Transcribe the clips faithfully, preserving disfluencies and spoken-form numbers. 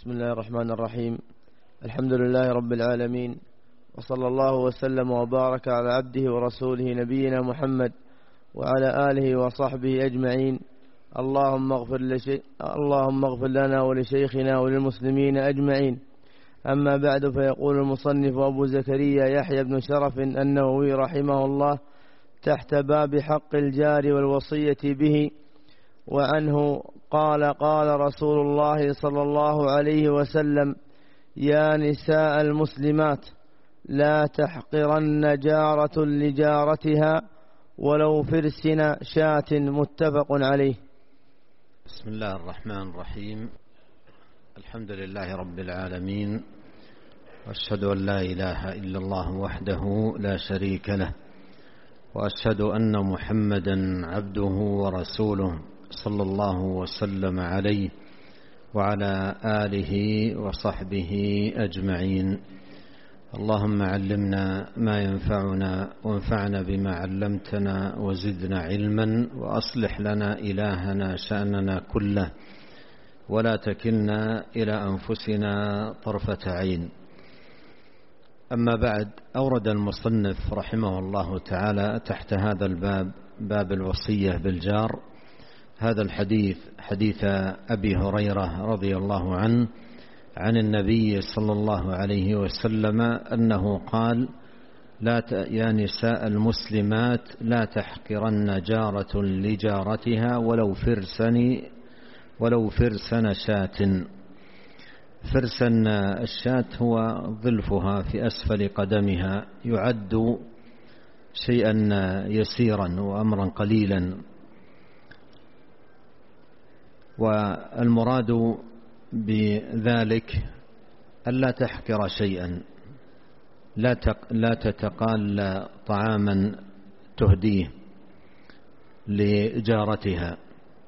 بسم الله الرحمن الرحيم. الحمد لله رب العالمين، وصلى الله وسلم وبارك على عبده ورسوله نبينا محمد وعلى آله وصحبه أجمعين. اللهم اغفر, لشي... اللهم اغفر لنا ولشيخنا وللمسلمين أجمعين. أما بعد، فيقول المصنف أبو زكريا يحيى بن شرف النووي رحمه الله تحت باب حق الجار والوصية به، وعنه قال: قال رسول الله صلى الله عليه وسلم: يا نساء المسلمات، لا تحقرن جارة لجارتها ولو فرسن شاة. متفق عليه. بسم الله الرحمن الرحيم. الحمد لله رب العالمين، وأشهد أن لا إله إلا الله وحده لا شريك له، وأشهد أن محمدا عبده ورسوله صلى الله وسلم عليه وعلى آله وصحبه أجمعين. اللهم علمنا ما ينفعنا وانفعنا بما علمتنا وزدنا علما، وأصلح لنا إلهنا شأننا كله، ولا تكلنا إلى أنفسنا طرفة عين. أما بعد، أورد المصنف رحمه الله تعالى تحت هذا الباب، باب الوصية بالجار، هذا الحديث، حديث أبي هريرة رضي الله عنه عن النبي صلى الله عليه وسلم أنه قال: لا ت... يا نساء المسلمات، لا تحقرن جارة لجارتها ولو فرسن ولو فرسن شاة. فرسن الشاة هو ظلفها في أسفل قدمها، يعد شيئا يسيرا وأمرا قليلا، والمراد بذلك ألا تحقر شيئا، لا لا تتقال طعاما تهديه لجارتها.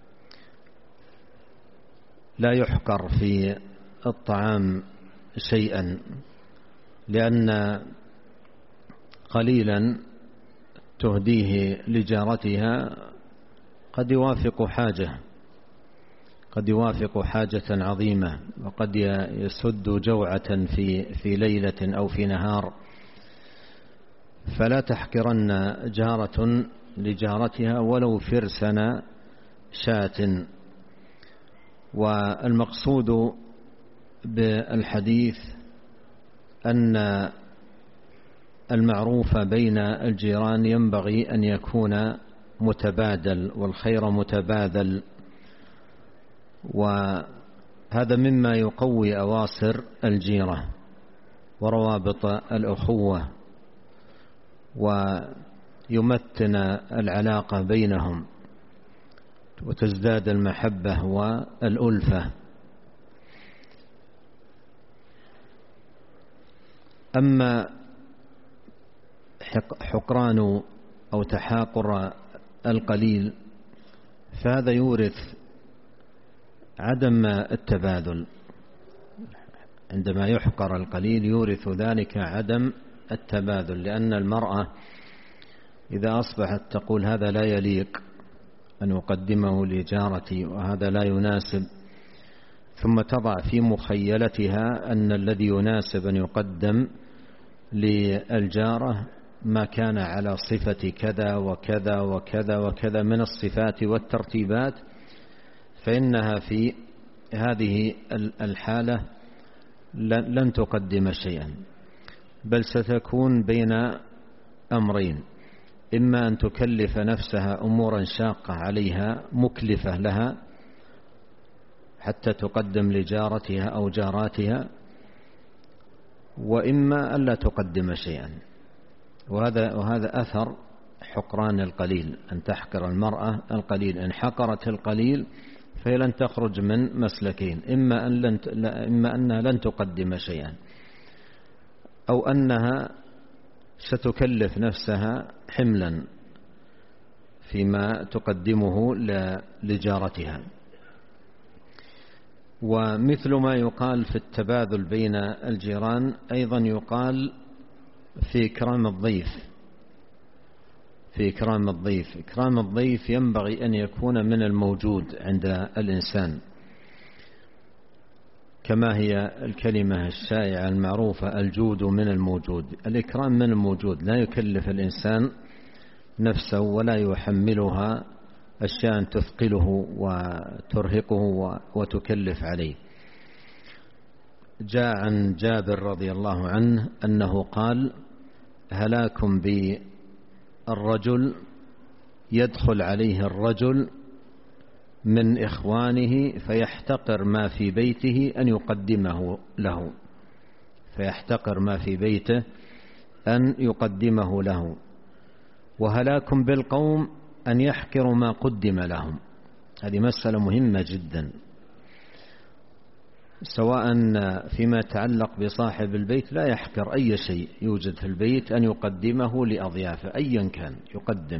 لا يحقر في الطعام شيئا، لأن قليلا تهديه لجارتها قد يوافق حاجة قد يوافق حاجة عظيمة، وقد يسد جوعة في في ليلة أو في نهار. فلا تحقرن جارة لجارتها ولو فرسن شاة. والمقصود بالحديث أن المعروف بين الجيران ينبغي أن يكون متبادل، والخير متبادل، وهذا مما يقوي أواصر الجيرة وروابط الأخوة، ويمتن العلاقة بينهم، وتزداد المحبة والألفة. أما حقران أو تحاقر القليل فهذا يورث عدم التبادل. عندما يحقر القليل يورث ذلك عدم التبادل، لأن المرأة إذا أصبحت تقول: هذا لا يليق أن أقدمه لجارتي، وهذا لا يناسب، ثم تضع في مخيلتها أن الذي يناسب أن يقدم للجارة ما كان على صفة كذا وكذا وكذا وكذا من الصفات والترتيبات، فإنها في هذه الحالة لن تقدم شيئا، بل ستكون بين أمرين: إما أن تكلف نفسها أمورا شاقة عليها مكلفة لها حتى تقدم لجارتها أو جاراتها، وإما ألا تقدم شيئا. وهذا وهذا أثر حقران القليل، أن تحقر المرأة القليل. إن حقرت القليل فهي لن تخرج من مسلكين: إما أن لن إما أنها لن تقدم شيئا، أو أنها ستكلف نفسها حملا فيما تقدمه لجارتها. ومثل ما يقال في التبادل بين الجيران أيضا يقال في إكرام الضيف. في إكرام الضيف إكرام الضيف ينبغي أن يكون من الموجود عند الإنسان، كما هي الكلمة الشائعة المعروفة: الجود من الموجود. الإكرام من الموجود، لا يكلف الإنسان نفسه ولا يحملها أشياء تثقله وترهقه وتكلف عليه. جاء عن جابر رضي الله عنه أنه قال: هلاك بالرجل يدخل عليه الرجل من إخوانه فيحتقر ما في بيته أن يقدمه له، فيحتقر ما في بيته أن يقدمه له. وهلاك بالقوم أن يحقروا ما قدم لهم. هذه مسألة مهمة جدا، سواء فيما يتعلق بصاحب البيت لا يحقر أي شيء يوجد في البيت أن يقدمه لأضيافه أيا كان يقدم.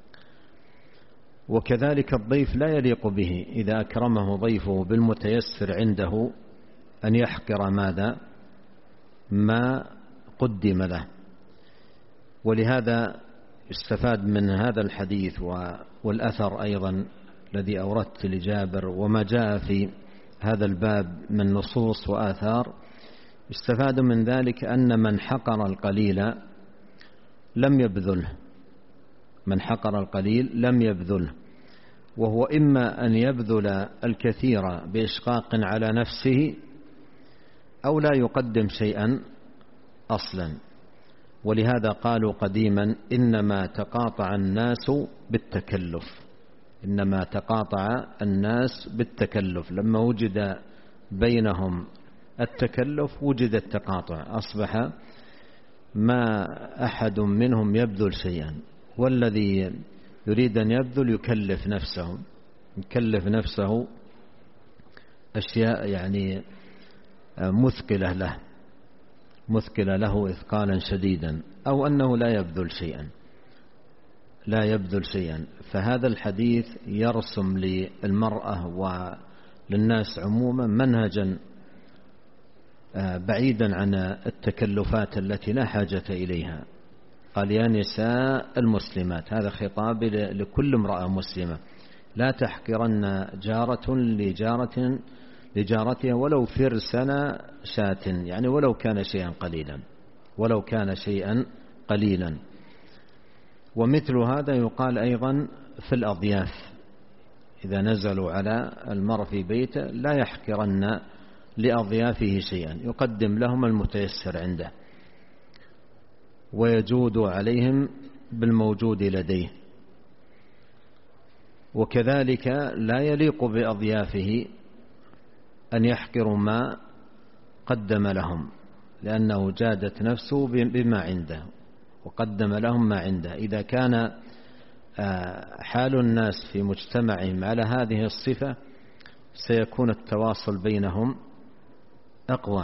وكذلك الضيف لا يليق به إذا أكرمه ضيفه بالمتيسر عنده أن يحقر ماذا؟ ما قدم له. ولهذا استفاد من هذا الحديث والأثر أيضا الذي أوردت لجابر وما جاء في هذا الباب من نصوص وآثار، استفاد من ذلك أن من حقر القليل لم يبذله، من حقر القليل لم يبذله، وهو إما أن يبذل الكثير بإشقاق على نفسه أو لا يقدم شيئا أصلا. ولهذا قالوا قديما: إنما تقاطع الناس بالتكلف، إنما تقاطع الناس بالتكلف. لما وجد بينهم التكلف وجد التقاطع، أصبح ما أحد منهم يبذل شيئا، والذي يريد أن يبذل يكلف نفسه يكلف نفسه أشياء يعني مثقلة له مثقلة له إثقالا شديدا، أو أنه لا يبذل شيئا لا يبذل شيئا. فهذا الحديث يرسم للمرأة وللناس عموما منهجا بعيدا عن التكلفات التي لا حاجة إليها. قال: يا نساء المسلمات، هذا خطاب لكل امرأة مسلمة: لا تحقرن جارة لجارة لجارتها ولو فرسن شاة، يعني ولو كان شيئا قليلا ولو كان شيئا قليلا. ومثل هذا يقال أيضا في الأضياف، إذا نزلوا على المرء في بيته لا يحقرن لأضيافه شيئا، يقدم لهم المتيسر عنده ويجود عليهم بالموجود لديه. وكذلك لا يليق بأضيافه أن يحقروا ما قدم لهم، لأنه جادت نفسه بما عنده وقدم لهم ما عنده. إذا كان حال الناس في مجتمعهم على هذه الصفة سيكون التواصل بينهم أقوى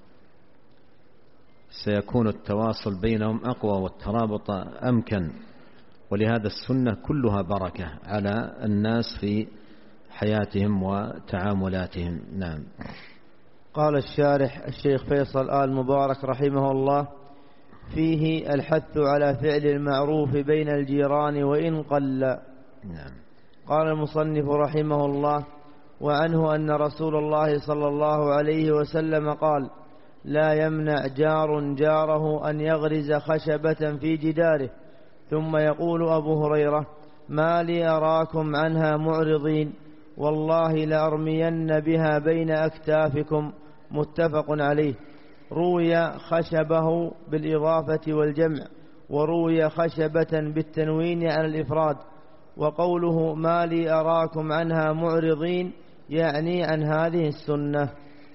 سيكون التواصل بينهم أقوى والترابط أمكن. ولهذا السنة كلها بركة على الناس في حياتهم وتعاملاتهم. نعم. قال الشارح الشيخ فيصل آل مبارك رحمه الله: فيه الحث على فعل المعروف بين الجيران وإن قل. نعم. قال المصنف رحمه الله: وعنه أن رسول الله صلى الله عليه وسلم قال: لا يمنع جار جاره أن يغرز خشبة في جداره. ثم يقول أبو هريرة: ما لي أراكم عنها معرضين، والله لأرمين بها بين أكتافكم. متفق عليه. روي خشبه بالإضافة والجمع، وروي خشبة بالتنوين على الإفراد. وقوله ما لي أراكم عنها معرضين يعني عن هذه السنة.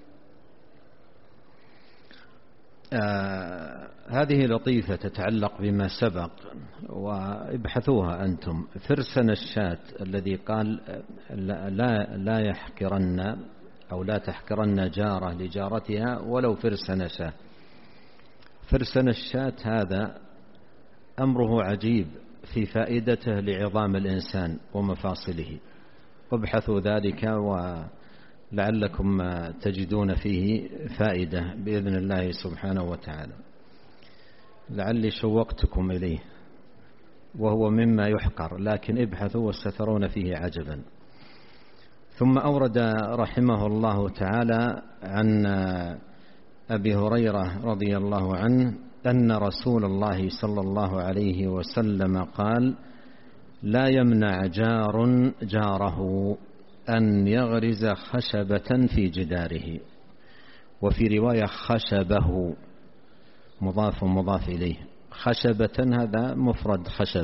آه هذه لطيفة تتعلق بما سبق، وابحثوها أنتم. فرسن الشاة الذي قال لا, لا يحقرن أو لا تحقرن جارة لجارتها ولو فرسن شاة. فرسن الشاة هذا أمره عجيب في فائدته لعظام الإنسان ومفاصله، وابحثوا ذلك ولعلكم تجدون فيه فائدة بإذن الله سبحانه وتعالى. لعلي شوقتكم إليه، وهو مما يحقر، لكن ابحثوا وسترون فيه عجبا. ثم أورد رحمه الله تعالى عن أبي هريرة رضي الله عنه أن رسول الله صلى الله عليه وسلم قال: لا يمنع جار جاره أن يغرز خشبة في جداره. وفي رواية خشبه، مضاف مضاف إليه. خشبة هذا مفرد خشب،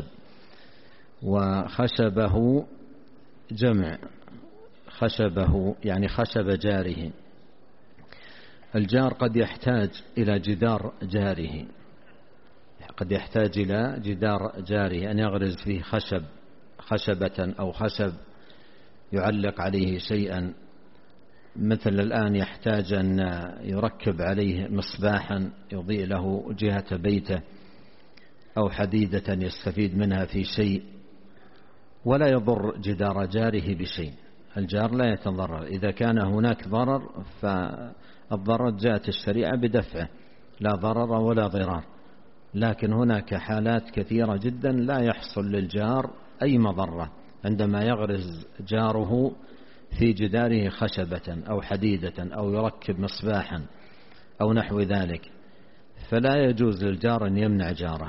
وخشبه جمع خشبه يعني خشب جاره. الجار قد يحتاج إلى جدار جاره، قد يحتاج إلى جدار جاره أن يغرز فيه خشب خشبة أو خشب يعلق عليه شيئا، مثل الآن يحتاج أن يركب عليه مصباحا يضيء له جهة بيته، أو حديدة يستفيد منها في شيء، ولا يضر جدار جاره بشيء. الجار لا يتضرر. إذا كان هناك ضرر فالضرر جاءت الشريعة بدفعه، لا ضرر ولا ضرار. لكن هناك حالات كثيرة جدا لا يحصل للجار أي مضرة عندما يغرز جاره في جداره خشبة أو حديدة أو يركب مصباحا أو نحو ذلك، فلا يجوز للجار أن يمنع جاره.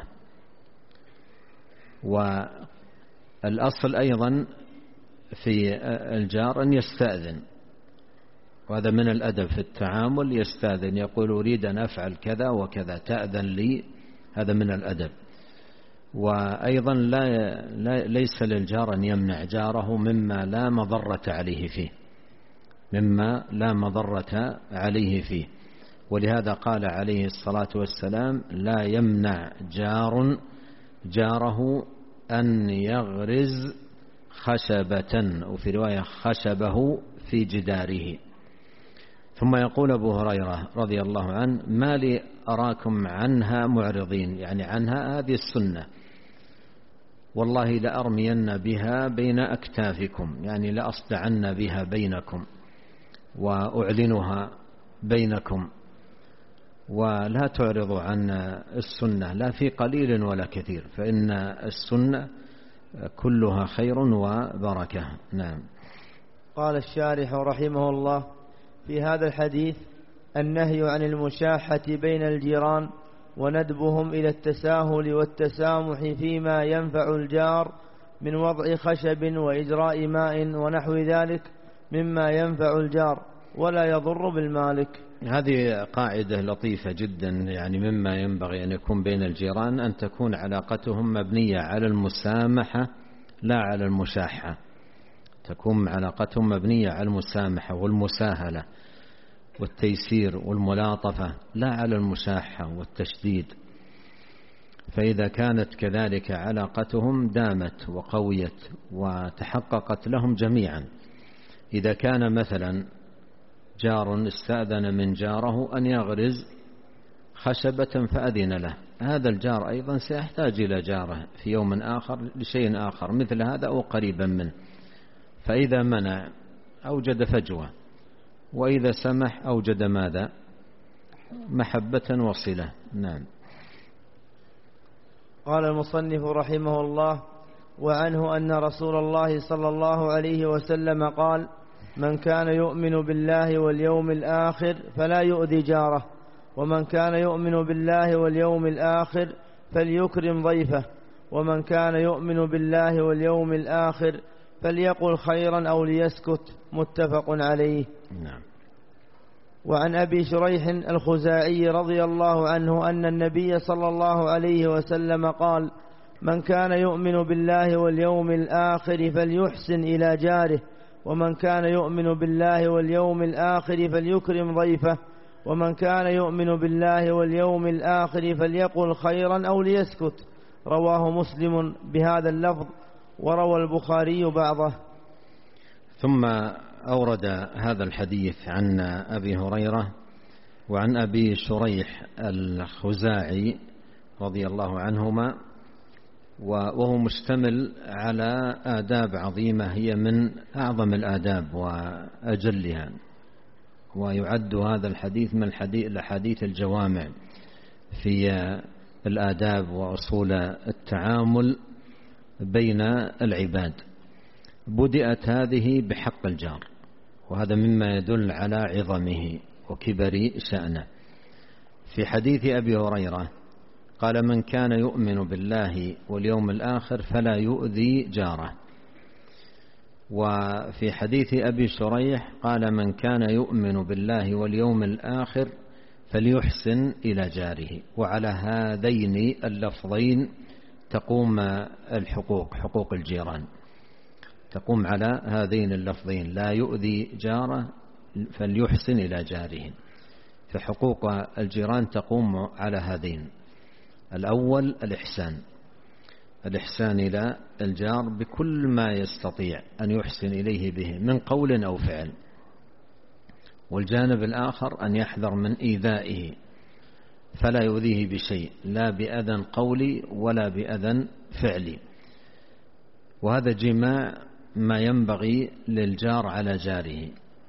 والأصل أيضا في الجار أن يستأذن، وهذا من الأدب في التعامل. يستأذن، يقول: أريد أن أفعل كذا وكذا، تأذن لي. هذا من الأدب. وأيضا لا ليس للجار أن يمنع جاره مما لا مضرة عليه فيه، مما لا مضرة عليه فيه. ولهذا قال عليه الصلاة والسلام: لا يمنع جار جاره أن يغرز خشبة، وفي رواية خشبه في جداره. ثم يقول أبو هريرة رضي الله عنه: ما لي أراكم عنها معرضين، يعني عنها هذه السنة، والله لأرمين بها بين أكتافكم، يعني لأصدعن بها بينكم وأعلنها بينكم. ولا تعرضوا عن السنة لا في قليل ولا كثير، فإن السنة كلها خير وبركة. نعم. قال الشارح رحمه الله: في هذا الحديث النهي عن المشاحة بين الجيران، وندبهم إلى التساهل والتسامح فيما ينفع الجار من وضع خشب وإجراء ماء ونحو ذلك مما ينفع الجار ولا يضر بالمالك. هذه قاعدة لطيفة جدا، يعني مما ينبغي أن يكون بين الجيران أن تكون علاقتهم مبنية على المسامحة لا على المشاحة. تكون علاقتهم مبنية على المسامحة والمساهلة والتيسير والملاطفة، لا على المشاحة والتشديد. فإذا كانت كذلك علاقتهم دامت وقويت وتحققت لهم جميعا. إذا كان مثلا جار استأذن من جاره أن يغرز خشبة فأذن له، هذا الجار أيضا سيحتاج إلى جاره في يوم آخر لشيء آخر مثل هذا أو قريبا منه، فإذا منع أوجد فجوة، وإذا سمح أوجد ماذا؟ محبة وصلة. نعم. قال المصنف رحمه الله: وعنه أن رسول الله صلى الله عليه وسلم قال: من كان يؤمن بالله واليوم الآخر فلا يؤذي جاره، ومن كان يؤمن بالله واليوم الآخر فليكرم ضيفه، ومن كان يؤمن بالله واليوم الآخر فليقل خيرا أو ليسكت. متفق عليه. نعم. وعن أبي شريح الخزاعي رضي الله عنه أن النبي صلى الله عليه وسلم قال: من كان يؤمن بالله واليوم الآخر فليحسن إلى جاره، ومن كان يؤمن بالله واليوم الآخر فليكرم ضيفه، ومن كان يؤمن بالله واليوم الآخر فليقل خيرا أو ليسكت. رواه مسلم بهذا اللفظ، وروى البخاري بعضه. ثم أورد هذا الحديث عن أبي هريرة وعن أبي شريح الخزاعي رضي الله عنهما، وهو مشتمل على آداب عظيمة هي من أعظم الآداب وأجلها، ويعد هذا الحديث من الحديث الجوامع في الآداب وأصول التعامل بين العباد. بدأت هذه بحق الجار، وهذا مما يدل على عظمه وكبر شأنه. في حديث أبي هريرة قال: من كان يؤمن بالله واليوم الآخر فلا يؤذي جاره. وفي حديث أبي شريح قال: من كان يؤمن بالله واليوم الآخر فليحسن إلى جاره. وعلى هذين اللفظين تقوم الحقوق، حقوق الجيران تقوم على هذين اللفظين: لا يؤذي جاره فليحسن إلى جاره. فحقوق الجيران تقوم على هذين: الأول الإحسان، الإحسان إلى الجار بكل ما يستطيع أن يحسن إليه به من قول أو فعل. والجانب الآخر أن يحذر من إيذائه فلا يؤذيه بشيء، لا بأذى قولي ولا بأذى فعلي. وهذا جماع ما ينبغي للجار على جاره.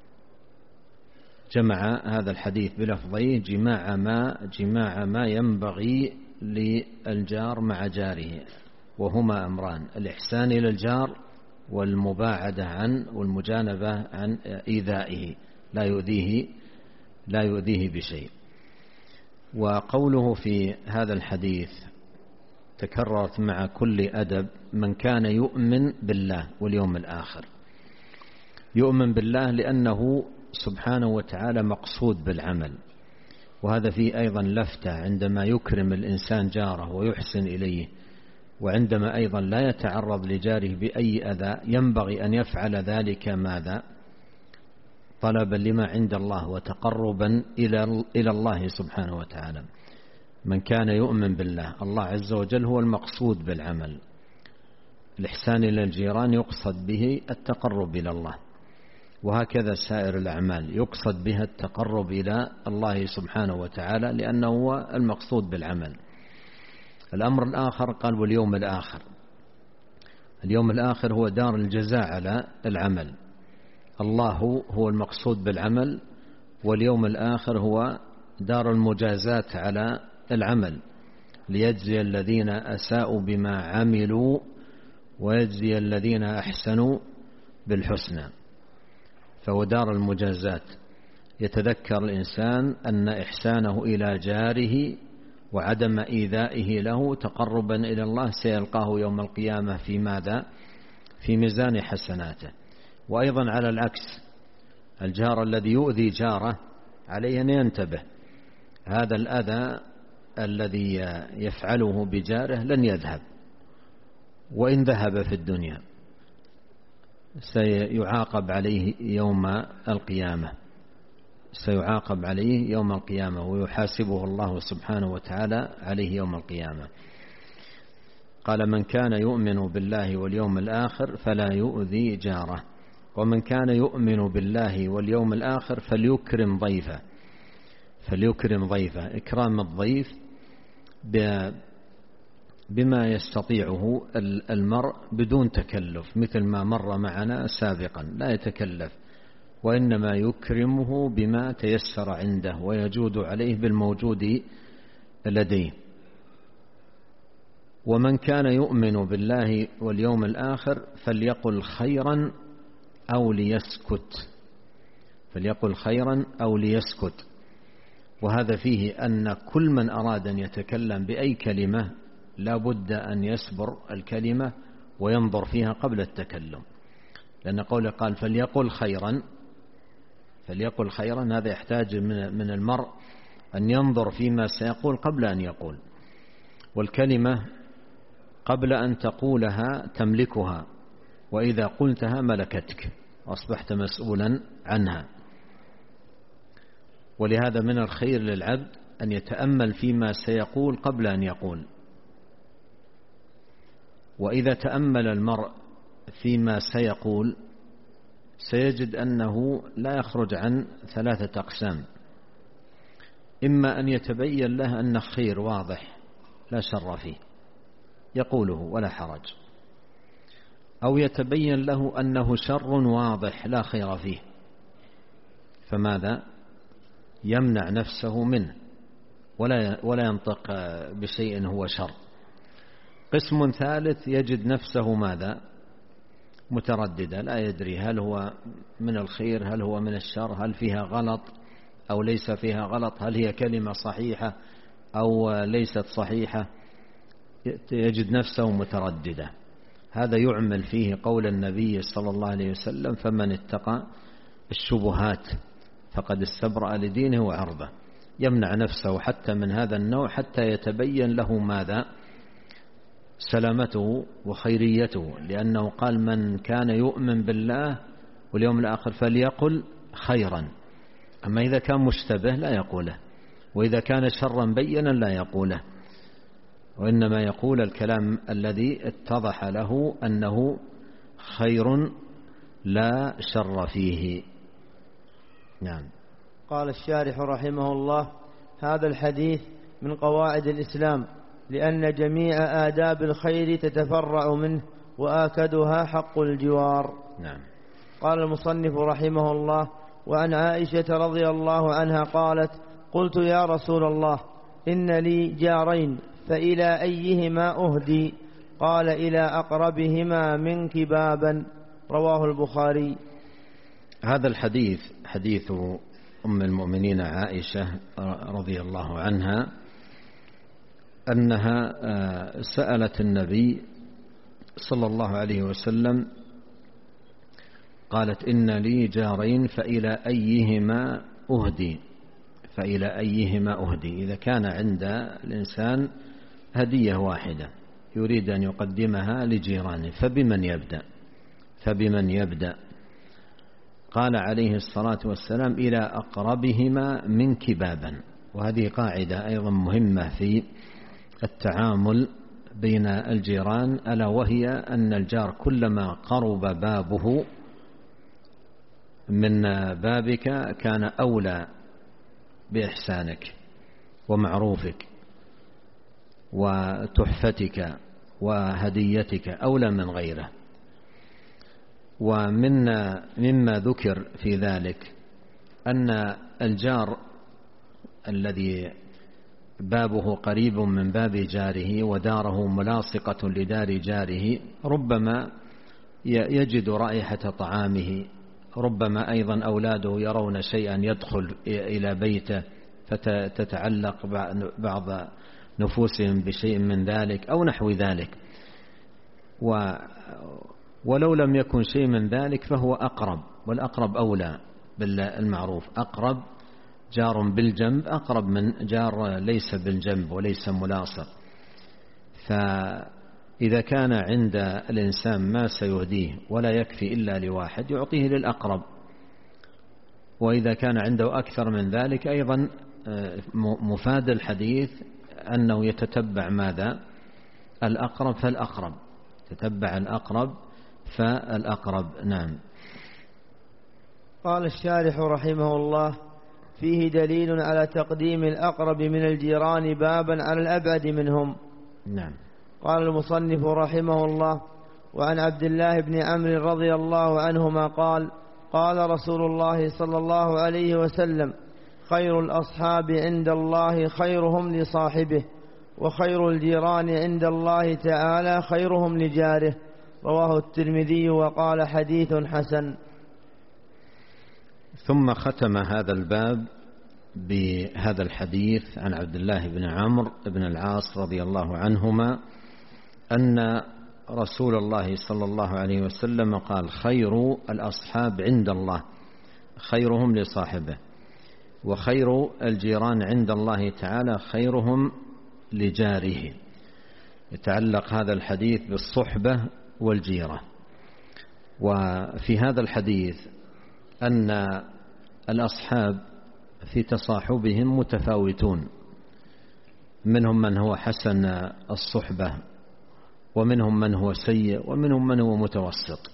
جمع هذا الحديث بلفظيه: جماع ما جماع ما ينبغي للجار مع جاره، وهما أمران: الإحسان إلى الجار والمباعدة عن والمجانبة عن إيذائه، لا يؤذيه لا يؤذيه بشيء. وقوله في هذا الحديث تكررت مع كل أدب: من كان يؤمن بالله واليوم الآخر. يؤمن بالله لأنه سبحانه وتعالى مقصود بالعمل، وهذا فيه أيضا لفتة عندما يكرم الإنسان جاره ويحسن إليه، وعندما أيضا لا يتعرض لجاره بأي أذى ينبغي أن يفعل ذلك ماذا؟ طلبا لما عند الله وتقربا إلى الله سبحانه وتعالى. من كان يؤمن بالله، الله عز وجل هو المقصود بالعمل. الإحسان إلى الجيران يقصد به التقرب إلى الله، وهكذا سائر الأعمال يقصد بها التقرب إلى الله سبحانه وتعالى لأنه هو المقصود بالعمل. الأمر الآخر قال: واليوم الآخر. اليوم الآخر هو دار الجزاء على العمل. الله هو المقصود بالعمل، واليوم الآخر هو دار المجازاة على العمل، ليجزي الذين أساءوا بما عملوا ويجزي الذين أحسنوا بالحسنى. فهو دار المجازاة. يتذكر الإنسان أن إحسانه إلى جاره وعدم إيذائه له تقربا إلى الله سيلقاه يوم القيامة في ماذا؟ في ميزان حسناته. وأيضا على العكس، الجار الذي يؤذي جاره عليه أن ينتبه. هذا الأذى الذي يفعله بجاره لن يذهب، وإن ذهب في الدنيا سيعاقب عليه يوم القيامة سيعاقب عليه يوم القيامة ويحاسبه الله سبحانه وتعالى عليه يوم القيامة. قال: من كان يؤمن بالله واليوم الآخر فلا يؤذي جاره. ومن كان يؤمن بالله واليوم الآخر فليكرم ضيفه. فليكرم ضيفه. إكرام الضيف بما يستطيعه المرء بدون تكلف، مثل ما مر معنا سابقا، لا يتكلف، وإنما يكرمه بما تيسر عنده ويجود عليه بالموجود لديه. ومن كان يؤمن بالله واليوم الآخر فليقل خيرا أو ليسكت. فليقل خيرا أو ليسكت. وهذا فيه أن كل من أراد أن يتكلم بأي كلمة لا بد أن يصبر الكلمة وينظر فيها قبل التكلم، لأن قوله قال فليقل خيرا فليقل خيرا هذا يحتاج من المرء أن ينظر فيما سيقول قبل أن يقول. والكلمة قبل أن تقولها تملكها، وإذا قلتها ملكتك وأصبحت مسؤولا عنها. ولهذا من الخير للعبد أن يتأمل فيما سيقول قبل أن يقول. وإذا تأمل المرء فيما سيقول سيجد أنه لا يخرج عن ثلاثة أقسام: إما أن يتبين له أن خير واضح لا شر فيه يقوله ولا حرج، أو يتبين له أنه شر واضح لا خير فيه، فماذا؟ يمنع نفسه منه ولا ولا ينطق بشيء هو شر. قسم ثالث يجد نفسه ماذا؟ مترددة، لا يدري هل هو من الخير، هل هو من الشر، هل فيها غلط أو ليس فيها غلط، هل هي كلمة صحيحة أو ليست صحيحة، يجد نفسه مترددة. هذا يعمل فيه قول النبي صلى الله عليه وسلم: فمن اتقى الشبهات فقد استبرأ لدينه وعرضه. يمنع نفسه حتى من هذا النوع حتى يتبين له ماذا؟ سلامته وخيريته، لأنه قال: من كان يؤمن بالله واليوم الآخر فليقل خيرا. أما إذا كان مشتبه لا يقوله، وإذا كان شرا بينا لا يقوله، وإنما يقول الكلام الذي اتضح له أنه خير لا شر فيه. نعم. قال الشارح رحمه الله: هذا الحديث من قواعد الإسلام، لأن جميع آداب الخير تتفرع منه، وآكدها حق الجوار. نعم. قال المصنف رحمه الله: وعن عائشة رضي الله عنها قالت: قلت يا رسول الله إن لي جارين فإلى أيهما أهدي؟ قال: إلى أقربهما منك بابا. رواه البخاري. هذا الحديث حديث أم المؤمنين عائشة رضي الله عنها أنها سألت النبي صلى الله عليه وسلم، قالت: إن لي جارين فإلى أيهما أهدي؟ فإلى أيهما أهدي؟ إذا كان عند الإنسان هدية واحدة يريد أن يقدمها لجيرانه فبمن يبدأ؟ فبمن يبدأ؟ قال عليه الصلاة والسلام: إلى أقربهما منك بابا. وهذه قاعدة أيضا مهمة في التعامل بين الجيران، ألا وهي أن الجار كلما قرب بابه من بابك كان أولى بإحسانك ومعروفك وتحفتك وهديتك، أولى من غيره. ومن مما ذكر في ذلك أن الجار الذي بابه قريب من باب جاره وداره ملاصقة لدار جاره ربما يجد رائحة طعامه، ربما أيضا أولاده يرون شيئا يدخل إلى بيته فتتعلق بعض نفوسهم بشيء من ذلك أو نحو ذلك. و ولو لم يكن شيء من ذلك فهو أقرب، والأقرب أولى بالمعروف. أقرب جار بالجنب أقرب من جار ليس بالجنب وليس ملاصق. فإذا كان عند الإنسان ما سيهديه ولا يكفي إلا لواحد يعطيه للأقرب، وإذا كان عنده أكثر من ذلك أيضا مفاد الحديث أنه يتتبع ماذا؟ الأقرب فالأقرب، تتبع الأقرب فالأقرب. نعم. قال الشارح رحمه الله: فيه دليل على تقديم الأقرب من الجيران بابا على الأبعد منهم. نعم. قال المصنف رحمه الله: وعن عبد الله بن عمرو رضي الله عنهما قال: قال رسول الله صلى الله عليه وسلم: خير الأصحاب عند الله خيرهم لصاحبه، وخير الجيران عند الله تعالى خيرهم لجاره. رواه الترمذي وقال: حديث حسن. ثم ختم هذا الباب بهذا الحديث عن عبد الله بن عمرو بن العاص رضي الله عنهما أن رسول الله صلى الله عليه وسلم قال: خير الأصحاب عند الله خيرهم لصاحبه، وخير الجيران عند الله تعالى خيرهم لجاره. يتعلق هذا الحديث بالصحبة والجيرة. وفي هذا الحديث أن الأصحاب في تصاحبهم متفاوتون، منهم من هو حسن الصحبة، ومنهم من هو سيء، ومنهم من هو متوسط.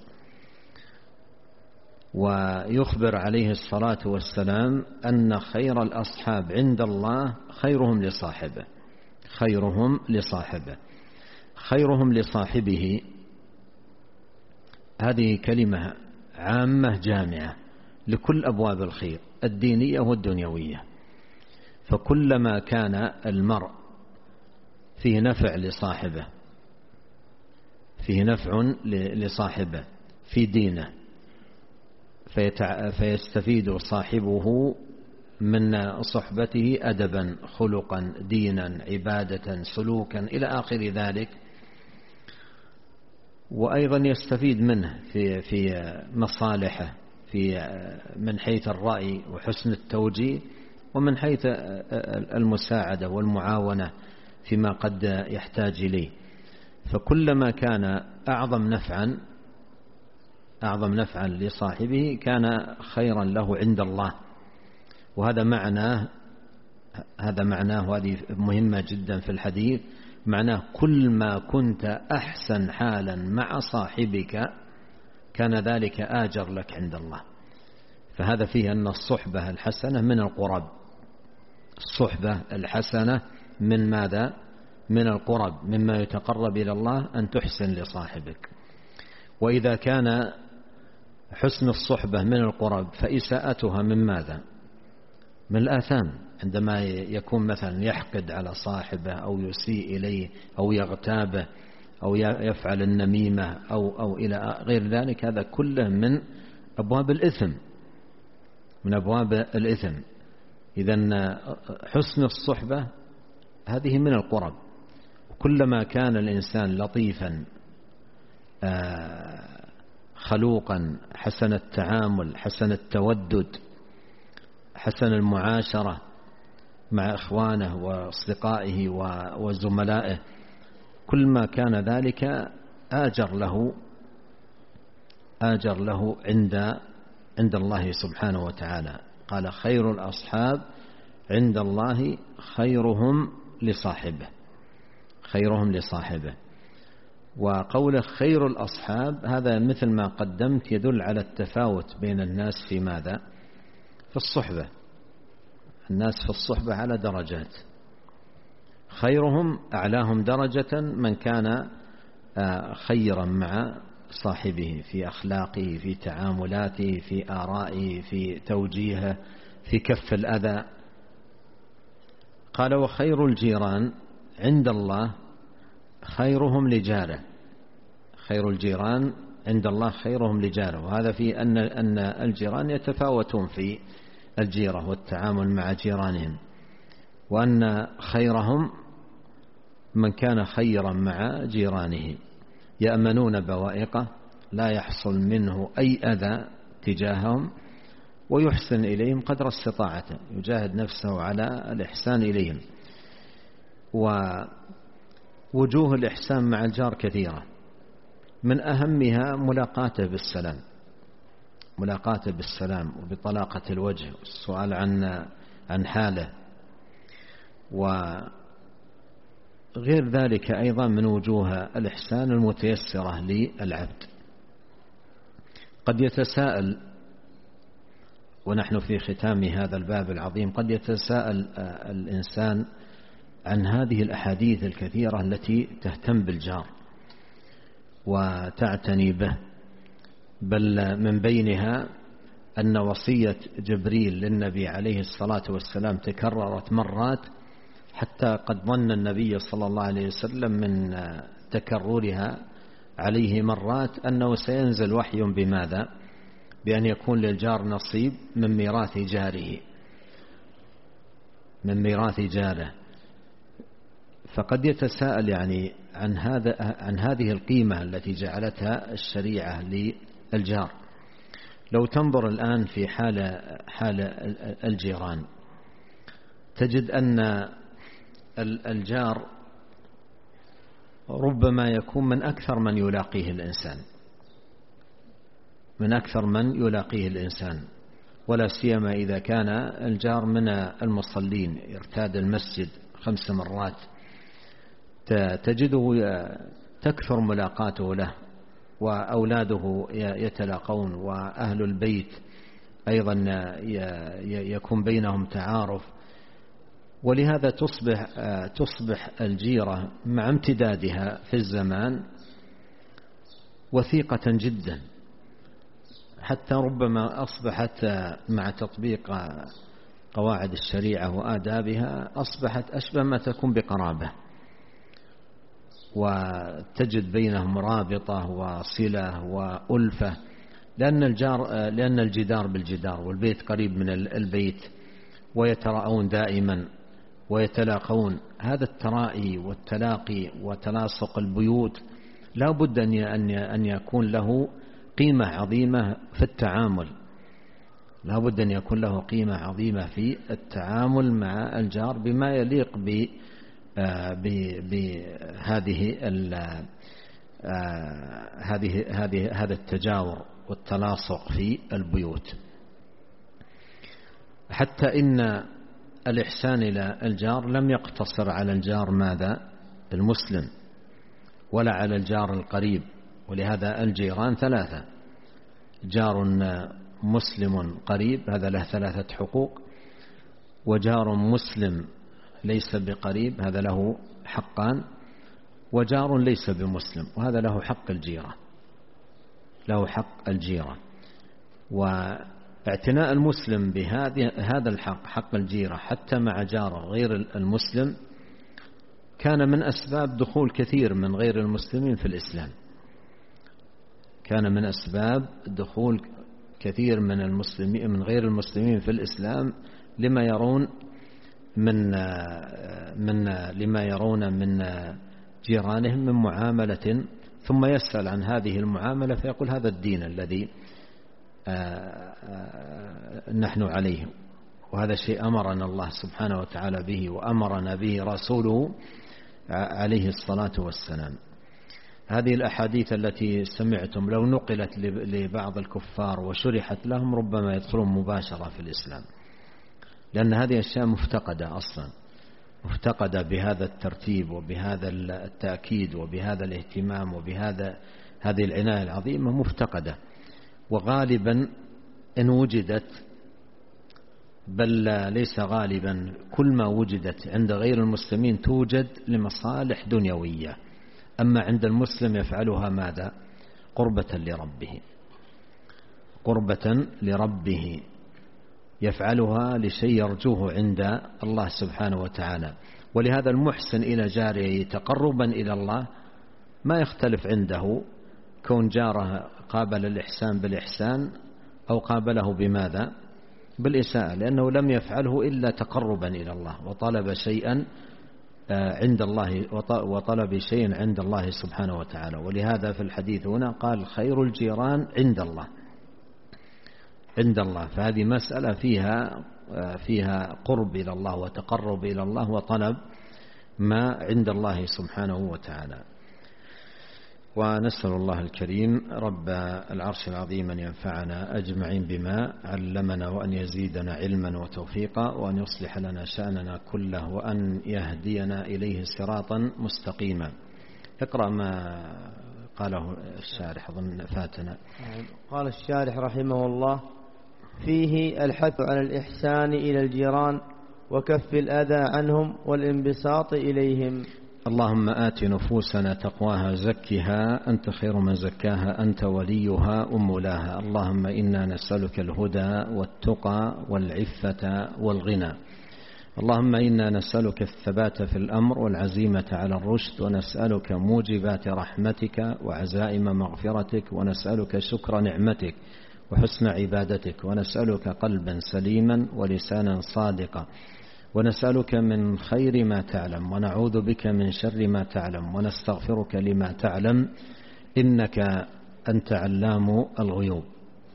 ويخبر عليه الصلاة والسلام أن خير الأصحاب عند الله خيرهم لصاحبه، خيرهم لصاحبه. خيرهم لصاحبه هذه كلمة عامة جامعة لكل أبواب الخير الدينية والدنيوية. فكلما كان المرء فيه نفع لصاحبه، فيه نفع لصاحبه، في دينه فيستفيد صاحبه من صحبته أدبا، خلقا، دينا، عبادة، سلوكا إلى آخر ذلك. وأيضا يستفيد منه في في مصالحه، في من حيث الرأي وحسن التوجيه، ومن حيث المساعدة والمعاونة فيما قد يحتاج إليه. فكلما كان أعظم نفعا أعظم نفعا لصاحبه كان خيرا له عند الله. وهذا معناه هذا معناه وهذه مهمة جدا في الحديث، معناه كل ما كنت أحسن حالا مع صاحبك كان ذلك آجر لك عند الله. فهذا فيه أن الصحبة الحسنة من القرب. الصحبة الحسنة من ماذا؟ من القرب، مما يتقرب إلى الله أن تحسن لصاحبك. وإذا كان حسن الصحبة من القرب فإساءتها من ماذا؟ من الآثام، عندما يكون مثلا يحقد على صاحبه أو يسيء إليه أو يغتابه أو يفعل النميمة أو, أو إلى غير ذلك، هذا كله من أبواب الإثم من أبواب الإثم. إذن حسن الصحبة هذه من القرب. كلما كان الإنسان لطيفا خلوقا، حسن التعامل، حسن التودد، حسن المعاشرة مع إخوانه وأصدقائه وزملائه، كل ما كان ذلك آجر له آجر له عند عند الله سبحانه وتعالى. قال: خير الأصحاب عند الله خيرهم لصاحبه خيرهم لصاحبه. وقوله خير الأصحاب هذا مثل ما قدمت يدل على التفاوت بين الناس في ماذا؟ في الصحبة. الناس في الصحبة على درجات، خيرهم أعلاهم درجة من كان خيرا مع صاحبه في أخلاقه، في تعاملاته، في آرائه، في توجيهه، في كف الأذى. قال: وخير الجيران عند الله خيرهم لجاره خير الجيران عند الله خيرهم لجاره. وهذا في أن أن الجيران يتفاوتون في الجيرة والتعامل مع جيرانهم، وأن خيرهم من كان خيرا مع جيرانه، يأمنون بوائقه، لا يحصل منه أي أذى تجاههم، ويحسن إليهم قدر استطاعته، يجاهد نفسه على الإحسان إليهم. ووجوه الإحسان مع الجار كثيرة، من أهمها ملاقاته بالسلام ملاقاته بالسلام وبطلاقة الوجه والسؤال عن عن حاله. وغير ذلك أيضا من وجوه الإحسان المتيسرة للعبد. قد يتساءل ونحن في ختام هذا الباب العظيم، قد يتساءل الإنسان عن هذه الأحاديث الكثيرة التي تهتم بالجار وتعتني به، بل من بينها أن وصية جبريل للنبي عليه الصلاة والسلام تكررت مرات، حتى قد ظن النبي صلى الله عليه وسلم من تكررها عليه مرات أنه سينزل وحي بماذا؟ بأن يكون للجار نصيب من ميراث جاره من ميراث جاره. فقد يتساءل يعني عن هذا عن هذه القيمة التي جعلتها الشريعة للجار. لو تنظر الآن في حال حال الجيران تجد أن الجار ربما يكون من أكثر من يلاقيه الإنسان من أكثر من يلاقيه الإنسان ولا سيما إذا كان الجار من المصلين يرتاد المسجد خمس مرات، تجده تكثر ملاقاته له، وأولاده يتلاقون، وأهل البيت أيضا يكون بينهم تعارف. ولهذا تصبح تصبح الجيرة مع امتدادها في الزمان وثيقة جدا، حتى ربما أصبحت مع تطبيق قواعد الشريعة وآدابها أصبحت أشبه ما تكون بقرابة. وتجد بينهم رابطة وصلة وألفة، لأن الجار لأن الجدار بالجدار والبيت قريب من البيت، ويتراءون دائما ويتلاقون. هذا الترائي والتلاقي وتلاصق البيوت لا بد أن يكون له قيمة عظيمة في التعامل، لا بد أن يكون له قيمة عظيمة في التعامل مع الجار بما يليق ب بهذه هذه هذه هذا التجاور والتلاصق في البيوت. حتى إن الإحسان إلى الجار لم يقتصر على الجار ماذا المسلم ولا على الجار القريب، ولهذا الجيران ثلاثة: جار مسلم قريب هذا له ثلاثة حقوق، وجار مسلم ليس بقريب هذا له حقان، وجار ليس بمسلم وهذا له حق الجيرة، له حق الجيرة. واعتناء المسلم بهذا الحق حق الجيرة حتى مع جاره غير المسلم كان من أسباب دخول كثير من غير المسلمين في الإسلام، كان من أسباب دخول كثير من المسلمين من غير المسلمين في الإسلام لما يرون من من لما يرون من جيرانهم من معاملة، ثم يسأل عن هذه المعاملة فيقول هذا الدين الذي نحن عليه، وهذا شيء أمرنا الله سبحانه وتعالى به وأمرنا به رسوله عليه الصلاة والسلام. هذه الأحاديث التي سمعتم لو نقلت لبعض الكفار وشرحت لهم ربما يدخلون مباشرة في الإسلام، لأن هذه أشياء مفتقدة أصلا، مفتقدة بهذا الترتيب وبهذا التأكيد وبهذا الاهتمام وبهذا هذه العناية العظيمة مفتقدة. وغالبا إن وجدت، بل ليس غالبا، كل ما وجدت عند غير المسلمين توجد لمصالح دنيوية، أما عند المسلم يفعلها ماذا؟ قربة لربه، قربة لربه، يفعلها لشيء يرجوه عند الله سبحانه وتعالى. ولهذا المحسن إلى جاره تقربا إلى الله ما يختلف عنده كون جاره قابل الإحسان بالإحسان أو قابله بماذا؟ بالإساءة، لأنه لم يفعله إلا تقربا إلى الله وطلب شيئا عند الله وطلب شيئا عند الله سبحانه وتعالى. ولهذا في الحديث هنا قال خير الجيران عند الله، عند الله. فهذه مسألة فيها فيها قرب إلى الله وتقرب إلى الله وطلب ما عند الله سبحانه وتعالى. ونسأل الله الكريم رب العرش العظيم أن ينفعنا أجمعين بما علمنا، وأن يزيدنا علما وتوفيقا، وأن يصلح لنا شأننا كله، وأن يهدينا إليه صراطا مستقيما. اقرأ ما قاله الشارح، أظن فاتنا. قال الشارح رحمه الله: فيه الحث على الإحسان إلى الجيران وكف الأذى عنهم والانبساط إليهم. اللهم آت نفوسنا تقواها زكها أنت خير من زكاها أنت وليها أم لها. اللهم إنا نسألك الهدى والتقى والعفة والغنى. اللهم إنا نسألك الثبات في الأمر والعزيمة على الرشد، ونسألك موجبات رحمتك وعزائم مغفرتك، ونسألك شكر نعمتك وحسن عبادتك، ونسألك قلبا سليما ولسانا صادقا، ونسألك من خير ما تعلم ونعوذ بك من شر ما تعلم، ونستغفرك لما تعلم إنك أنت علام الغيوب.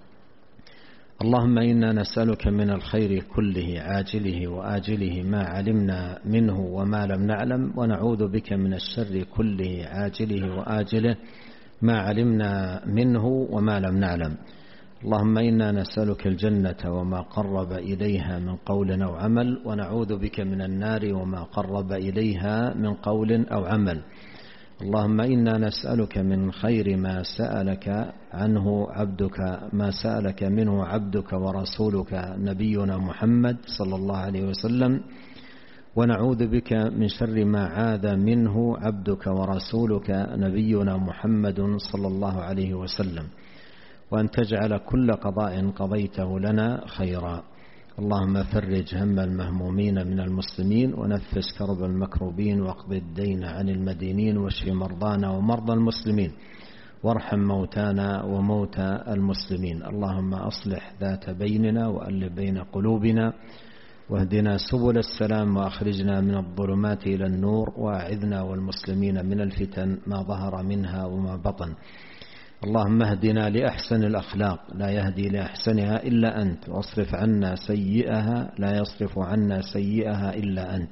اللهم إنا نسألك من الخير كله عاجله وآجله ما علمنا منه وما لم نعلم، ونعوذ بك من الشر كله عاجله وآجله ما علمنا منه وما لم نعلم. اللهم إنا نسألك الجنة وما قرب إليها من قول أو عمل، ونعوذ بك من النار وما قرب إليها من قول أو عمل. اللهم إنا نسألك من خير ما سألك عنه عبدك ما سألك منه عبدك ورسولك نبينا محمد صلى الله عليه وسلم، ونعوذ بك من شر ما عاذ منه عبدك ورسولك نبينا محمد صلى الله عليه وسلم، وأن تجعل كل قضاء قضيته لنا خيرا، اللهم فرج هم المهمومين من المسلمين ونفس كرب المكروبين واقض الدين عن المدينين واشف مرضانا ومرضى المسلمين وارحم موتانا وموتى المسلمين. اللهم أصلح ذات بيننا وألف بين قلوبنا واهدنا سبل السلام وأخرجنا من الظلمات إلى النور وأعذنا والمسلمين من الفتن ما ظهر منها وما بطن. اللهم اهدنا لأحسن الأخلاق لا يهدي لأحسنها إلا أنت واصرف عنا سيئها لا يصرف عنا سيئها إلا أنت.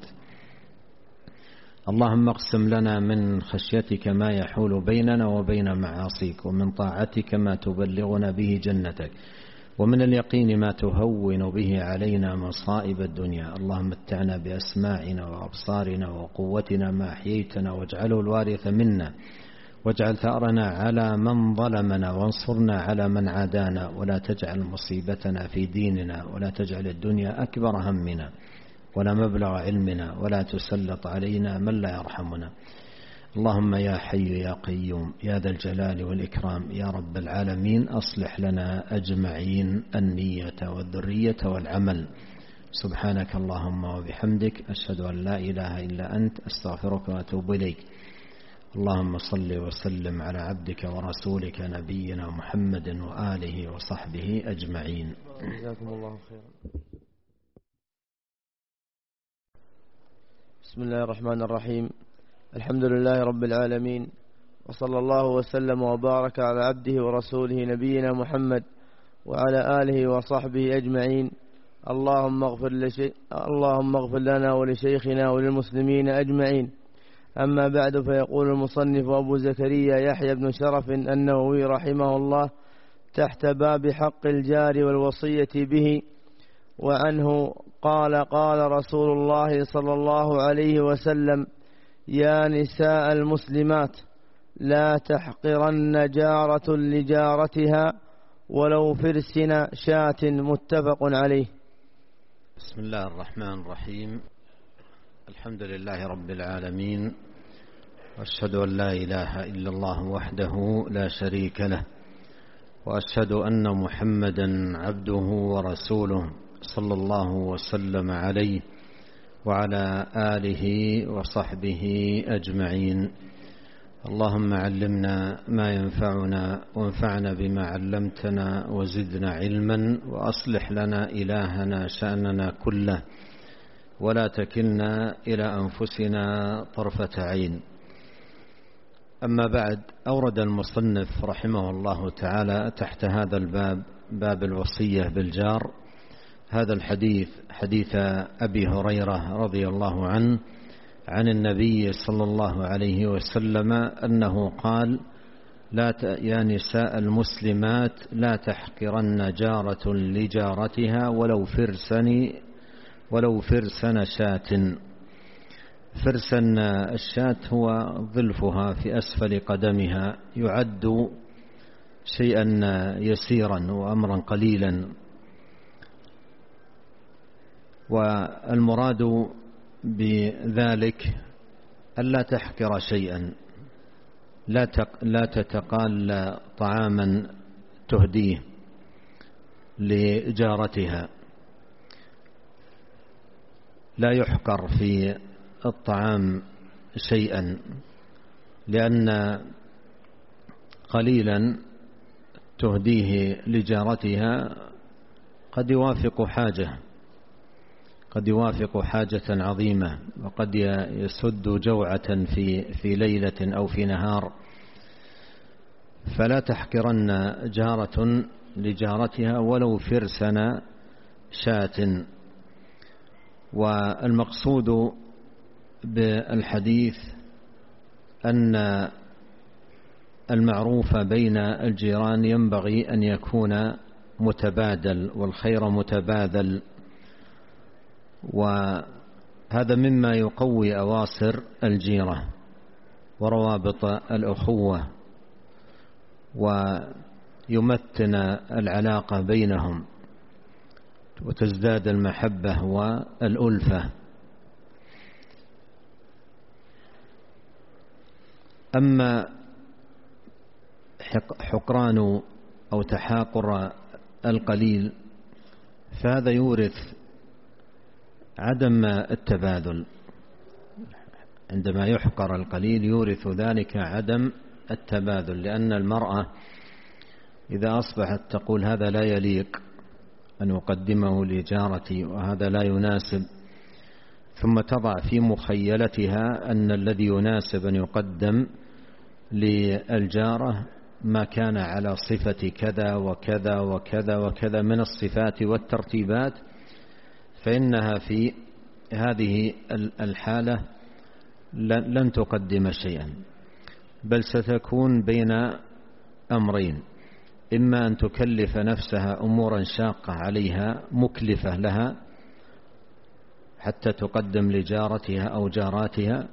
اللهم اقسم لنا من خشيتك ما يحول بيننا وبين معاصيك ومن طاعتك ما تبلغنا به جنتك ومن اليقين ما تهون به علينا مصائب الدنيا. اللهم متعنا بأسماعنا وأبصارنا وقوتنا ما أحييتنا واجعله الوارث منا واجعل ثأرنا على من ظلمنا وانصرنا على من عادانا ولا تجعل مصيبتنا في ديننا ولا تجعل الدنيا أكبر همنا ولا مبلغ علمنا ولا تسلط علينا من لا يرحمنا. اللهم يا حي يا قيوم يا ذا الجلال والإكرام يا رب العالمين أصلح لنا أجمعين النية والذرية والعمل. سبحانك اللهم وبحمدك أشهد أن لا إله إلا أنت أستغفرك وأتوب إليك. اللهم صل وسلم على عبدك ورسولك نبينا محمد وآله وصحبه أجمعين. جزاكم الله خيرا. بسم الله الرحمن الرحيم. الحمد لله رب العالمين وصلى الله وسلم وبارك على عبده ورسوله نبينا محمد وعلى آله وصحبه أجمعين. اللهم اغفر, لشي... اللهم اغفر لنا ولشيخنا وللمسلمين أجمعين. أما بعد، فيقول المصنف أبو زكريا يحيى بن شرف النووي رحمه الله تحت باب حق الجار والوصية به، وعنه قال قال رسول الله صلى الله عليه وسلم: يا نساء المسلمات لا تحقرن جارة لجارتها ولو فرسن شاة. متفق عليه. بسم الله الرحمن الرحيم. الحمد لله رب العالمين، وأشهد أن لا إله إلا الله وحده لا شريك له، وأشهد أن محمدا عبده ورسوله صلى الله وسلم عليه وعلى آله وصحبه أجمعين. اللهم علمنا ما ينفعنا وانفعنا بما علمتنا وزدنا علما، وأصلح لنا إلهنا شأننا كله ولا تكلنا إلى أنفسنا طرفة عين. أما بعد، أورد المصنف رحمه الله تعالى تحت هذا الباب، باب الوصية بالجار، هذا الحديث حديث أبي هريرة رضي الله عنه عن النبي صلى الله عليه وسلم أنه قال: لا ت... يا نساء المسلمات لا تحقرن جارة لجارتها ولو فرسن ولو فرسن شاة. فرسن الشاة هو ظلفها في أسفل قدمها، يعد شيئا يسيرا وأمرا قليلا، والمراد بذلك ألا تحقر شيئا، لا لا تتقال طعاما تهديه لجارتها. لا يحقر في الطعام شيئا، لأن قليلا تهديه لجارتها قد يوافق حاجة قد يوافق حاجة عظيمة، وقد يسد جوعة في في ليلة أو في نهار. فلا تحقرن جارة لجارتها ولو فرسن شاة. والمقصود بالحديث أن المعروف بين الجيران ينبغي أن يكون متبادل، والخير متبادل، وهذا مما يقوي أواصر الجيرة وروابط الأخوة ويمتن العلاقة بينهم وتزداد المحبة والألفة. أما حقران أو تحاقر القليل فهذا يورث عدم التبادل. عندما يحقر القليل يورث ذلك عدم التبادل، لأن المرأة إذا أصبحت تقول هذا لا يليق أن أقدمه لجارتي وهذا لا يناسب، ثم تضع في مخيلتها أن الذي يناسب أن يقدم للجارة ما كان على صفة كذا وكذا وكذا وكذا من الصفات والترتيبات، فإنها في هذه الحالة لن تقدم شيئا، بل ستكون بين أمرين: إما أن تكلف نفسها أمورا شاقة عليها مكلفة لها حتى تقدم لجارتها أو جاراتها،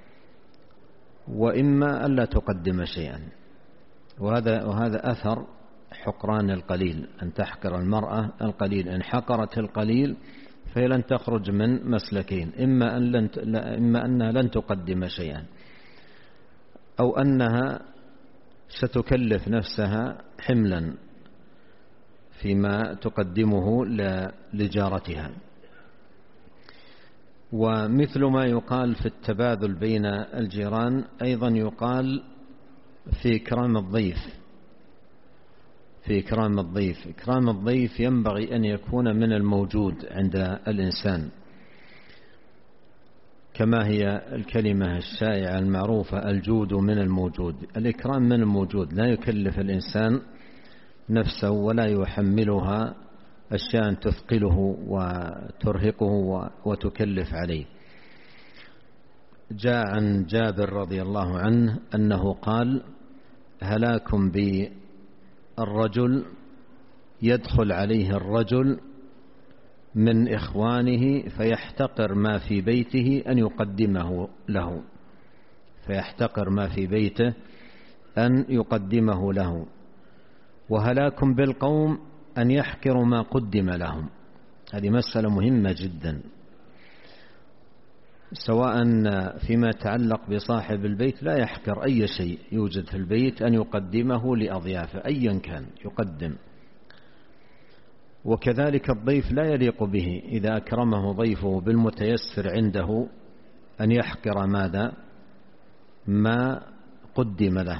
وإما ألا تقدم شيئا. وهذا وهذا أثر حقران القليل، أن تحقر المرأة القليل. إن حقرت القليل فهي لن تخرج من مسلكين: إما أن لن إما أنها لن تقدم شيئا، أو أنها ستكلف نفسها حملا فيما تقدمه لجارتها. ومثل ما يقال في التبادل بين الجيران أيضا يقال في إكرام الضيف. في إكرام الضيف إكرام الضيف ينبغي أن يكون من الموجود عند الإنسان، كما هي الكلمة الشائعة المعروفة: الجود من الموجود. الإكرام من الموجود، لا يكلف الإنسان نفسه ولا يحملها أشياء تثقله وترهقه وتكلف عليه. جاء عن جابر رضي الله عنه أنه قال: هلاكم بالرجل يدخل عليه الرجل من إخوانه فيحتقر ما في بيته أن يقدمه له فيحتقر ما في بيته أن يقدمه له وهلاكم بالقوم أن يحقروا ما قدم لهم. هذه مسألة مهمة جدا، سواء فيما يتعلق بصاحب البيت لا يحقر أي شيء يوجد في البيت أن يقدمه لأضيافه أيا كان يقدم. وكذلك الضيف لا يليق به إذا أكرمه ضيفه بالمتيسر عنده أن يحقر ماذا ما قدم له.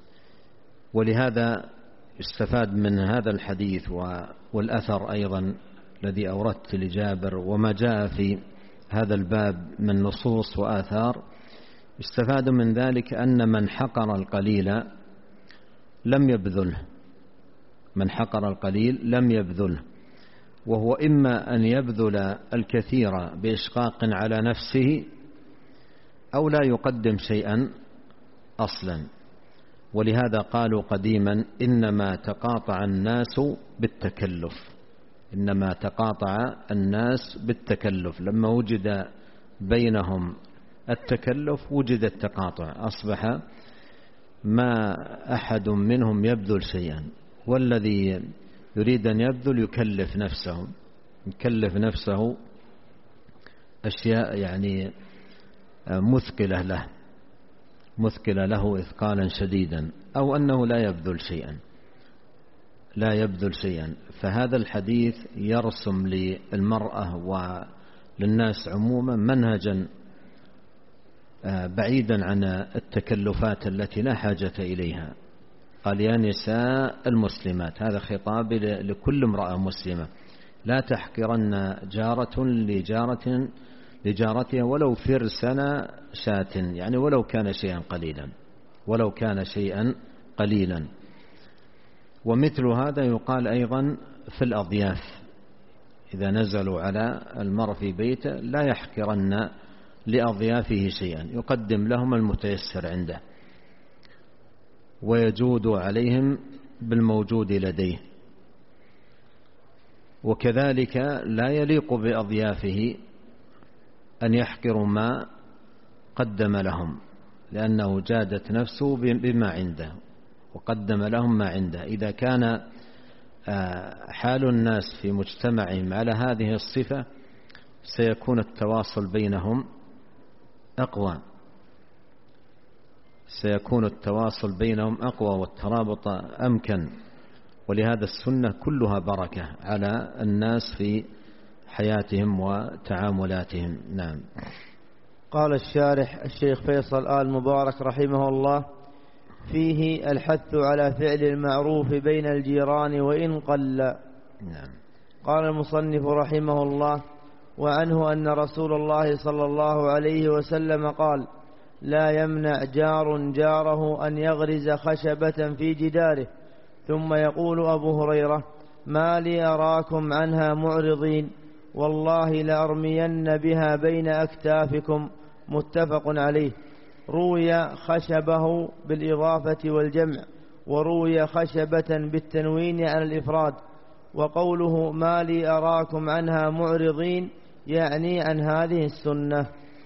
ولهذا استفاد من هذا الحديث والأثر أيضا الذي أوردت لجابر وما جاء في هذا الباب من نصوص وآثار، استفاد من ذلك أن من حقر القليل لم يبذله من حقر القليل لم يبذله وهو إما أن يبذل الكثير بإشقاق على نفسه أو لا يقدم شيئا أصلا. ولهذا قالوا قديما: إنما تقاطع الناس بالتكلف إنما تقاطع الناس بالتكلف لما وجد بينهم التكلف وجد التقاطع، أصبح ما أحد منهم يبذل شيئا، والذي يريد أن يبذل يكلف نفسه يكلف نفسه أشياء يعني مثقلة له مثقلة له إثقالا شديدا، أو أنه لا يبذل شيئا لا يبذل شيئا. فهذا الحديث يرسم للمرأة وللناس عموما منهجا بعيدا عن التكلفات التي لا حاجة إليها. قال: يا نساء المسلمات، هذا خطاب لكل امرأة مسلمة: لا تحقرن جارة لجارة لجارتها ولو فرسن شاة، يعني ولو كان شيئا قليلا ولو كان شيئا قليلا. ومثل هذا يقال أيضا في الأضياف، إذا نزلوا على المرء في بيته لا يحقرن لأضيافه شيئا، يقدم لهم المتيسر عنده ويجود عليهم بالموجود لديه. وكذلك لا يليق بأضيافه أن يحقروا ما قدم لهم، لأنه جادت نفسه بما عنده وقدم لهم ما عنده. إذا كان حال الناس في مجتمعهم على هذه الصفة سيكون التواصل بينهم أقوى سيكون التواصل بينهم أقوى والترابط أمكن، ولهذا السنة كلها بركة على الناس في حياتهم وتعاملاتهم. نعم. قال الشارح الشيخ فيصل آل مبارك رحمه الله: فيه الحث على فعل المعروف بين الجيران وإن قل. نعم. قال المصنف رحمه الله: وعنه أن رسول الله صلى الله عليه وسلم قال: لا يمنع جار جاره أن يغرز خشبة في جداره. ثم يقول أبو هريرة: ما لي أراكم عنها معرضين، والله لأرمين بها بين أكتافكم. متفق عليه. روي خشبه بالإضافة والجمع، وروي خشبة بالتنوين على الإفراد. وقوله ما لي أراكم عنها معرضين يعني عن هذه السنة.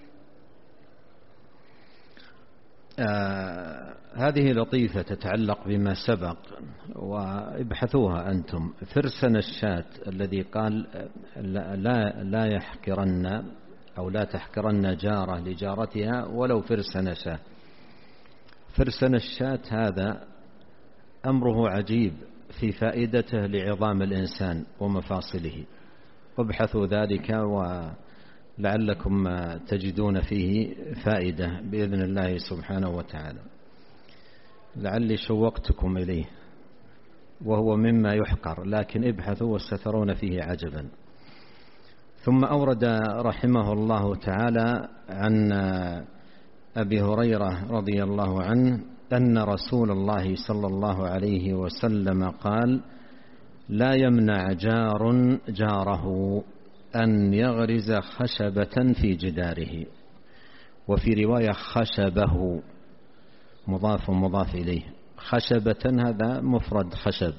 آه هذه لطيفة تتعلق بما سبق، وابحثوها أنتم. فرسن الشاة الذي قال لا, لا يحكرن أو لا تحكرن جارة لجارتها ولو فرسن شاة. فرسن الشاة هذا أمره عجيب في فائدته لعظام الإنسان ومفاصله، وابحثوا ذلك ولعلكم تجدون فيه فائدة بإذن الله سبحانه وتعالى. لعلي شوقتكم إليه، وهو مما يحقر، لكن ابحثوا وسترون فيه عجبا. ثم أورد رحمه الله تعالى عن أبي هريرة رضي الله عنه أن رسول الله صلى الله عليه وسلم قال: لا يمنع جار جاره أن يغرز خشبة في جداره. وفي رواية خشبه مضاف مضاف إليه. خشبة هذا مفرد خشب،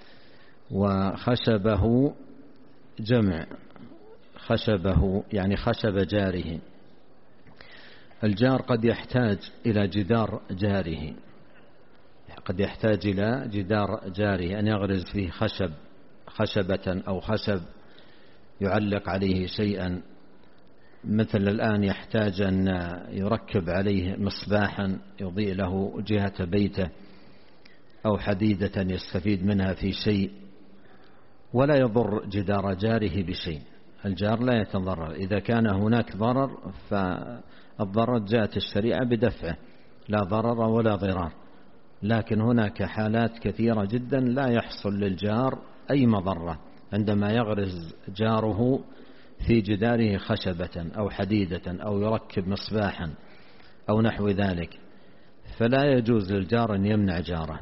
وخشبه جمع خشبه يعني خشب جاره. الجار قد يحتاج إلى جدار جاره، قد يحتاج إلى جدار جاره أن يغرز فيه خشب خشبة أو خشب يعلق عليه شيئا، مثل الآن يحتاج أن يركب عليه مصباحا يضيء له جهة بيته، أو حديدة يستفيد منها في شيء، ولا يضر جدار جاره بشيء. الجار لا يتضرر. إذا كان هناك ضرر فالضرر جاءت الشريعة بدفعه، لا ضرر ولا ضرار. لكن هناك حالات كثيرة جدا لا يحصل للجار أي مضرة عندما يغرز جاره في جداره خشبة أو حديدة أو يركب مصباحا أو نحو ذلك، فلا يجوز للجار أن يمنع جاره.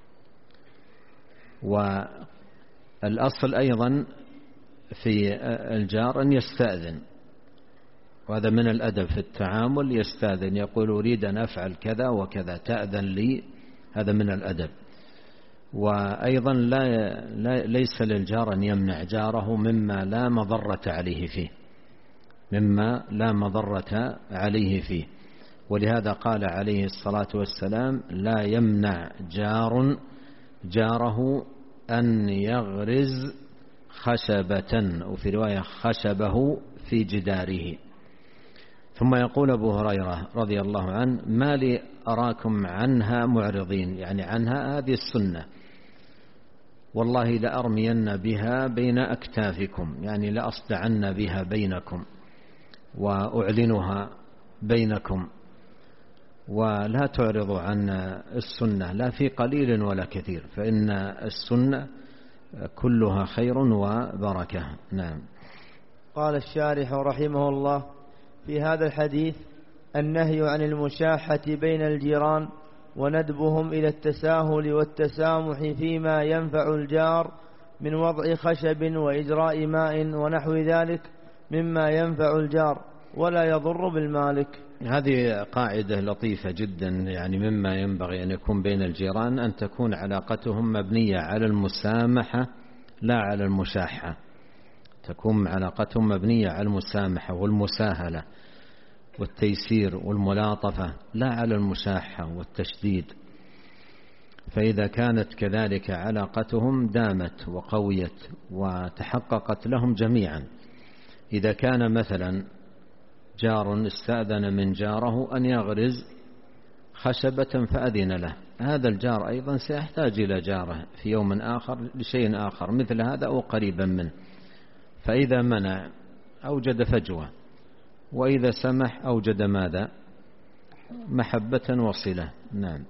والأصل أيضا في الجار أن يستأذن، وهذا من الأدب في التعامل. يستأذن، يقول أريد أن أفعل كذا وكذا، تأذن لي، هذا من الأدب. وأيضا لا ليس للجار أن يمنع جاره مما لا مضرة عليه فيه، مما لا مضرة عليه فيه. ولهذا قال عليه الصلاة والسلام: لا يمنع جار جاره أن يغرز خشبة، وفي رواية خشبه في جداره. ثم يقول أبو هريرة رضي الله عنه: ما لي أراكم عنها معرضين، يعني عنها هذه السنة، والله لأرمين بها بين أكتافكم، يعني لأصدعن بها بينكم وأعلنها بينكم. ولا تعرضوا عن السنة لا في قليل ولا كثير، فإن السنة كلها خير وبركة. نعم. قال الشارح رحمه الله: في هذا الحديث النهي عن المشاحة بين الجيران، وندبهم إلى التساهل والتسامح فيما ينفع الجار من وضع خشب وإجراء ماء ونحو ذلك مما ينفع الجار ولا يضر بالمالك. هذه قاعدة لطيفة جدا، يعني مما ينبغي أن يكون بين الجيران أن تكون علاقتهم مبنية على المسامحة لا على المشاحة. تكون علاقتهم مبنية على المسامحة والمساهلة والتيسير والملاطفة، لا على المشاحة والتشديد. فإذا كانت كذلك علاقتهم دامت وقويت وتحققت لهم جميعا. إذا كان مثلا جار استأذن من جاره أن يغرز خشبة فأذن له، هذا الجار أيضا سيحتاج إلى جاره في يوم آخر لشيء آخر مثل هذا أو قريبا منه، فإذا منع أوجد فجوة، وإذا سمح أوجد ماذا؟ محبة وصلة. نعم.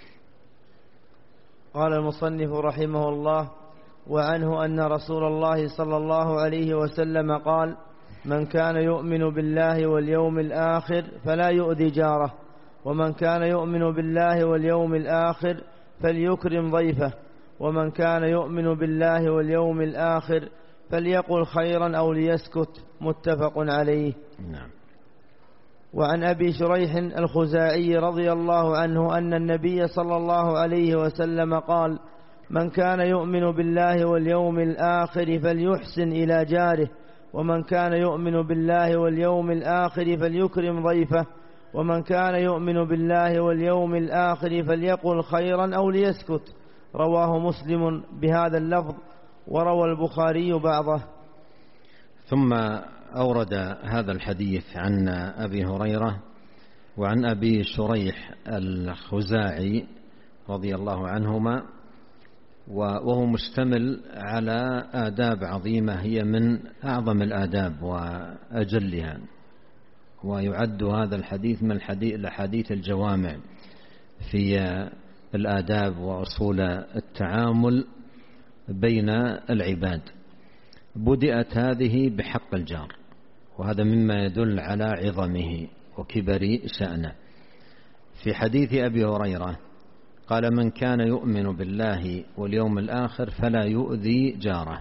قال المصنف رحمه الله: وعنه أن رسول الله صلى الله عليه وسلم قال: من كان يؤمن بالله واليوم الآخر فلا يؤذي جاره، ومن كان يؤمن بالله واليوم الآخر فليكرم ضيفه، ومن كان يؤمن بالله واليوم الآخر فليقل خيرا أو ليسكت. متفق عليه. نعم. وعن أبي شريح الخزاعي رضي الله عنه أن النبي صلى الله عليه وسلم قال: من كان يؤمن بالله واليوم الآخر فليحسن إلى جاره، ومن كان يؤمن بالله واليوم الآخر فليكرم ضيفه، ومن كان يؤمن بالله واليوم الآخر فليقل خيرا أو ليسكت. رواه مسلم بهذا اللفظ، وروى البخاري بعضه. ثم أورد هذا الحديث عن أبي هريرة وعن أبي شريح الخزاعي رضي الله عنهما، وهو مشتمل على آداب عظيمة هي من أعظم الآداب وأجلها، ويعد هذا الحديث من الحديث الجوامع في الآداب وأصول التعامل بين العباد. بدأت هذه بحق الجار، وهذا مما يدل على عظمه وكبر شأنه. في حديث أبي هريرة قال: من كان يؤمن بالله واليوم الآخر فلا يؤذي جاره.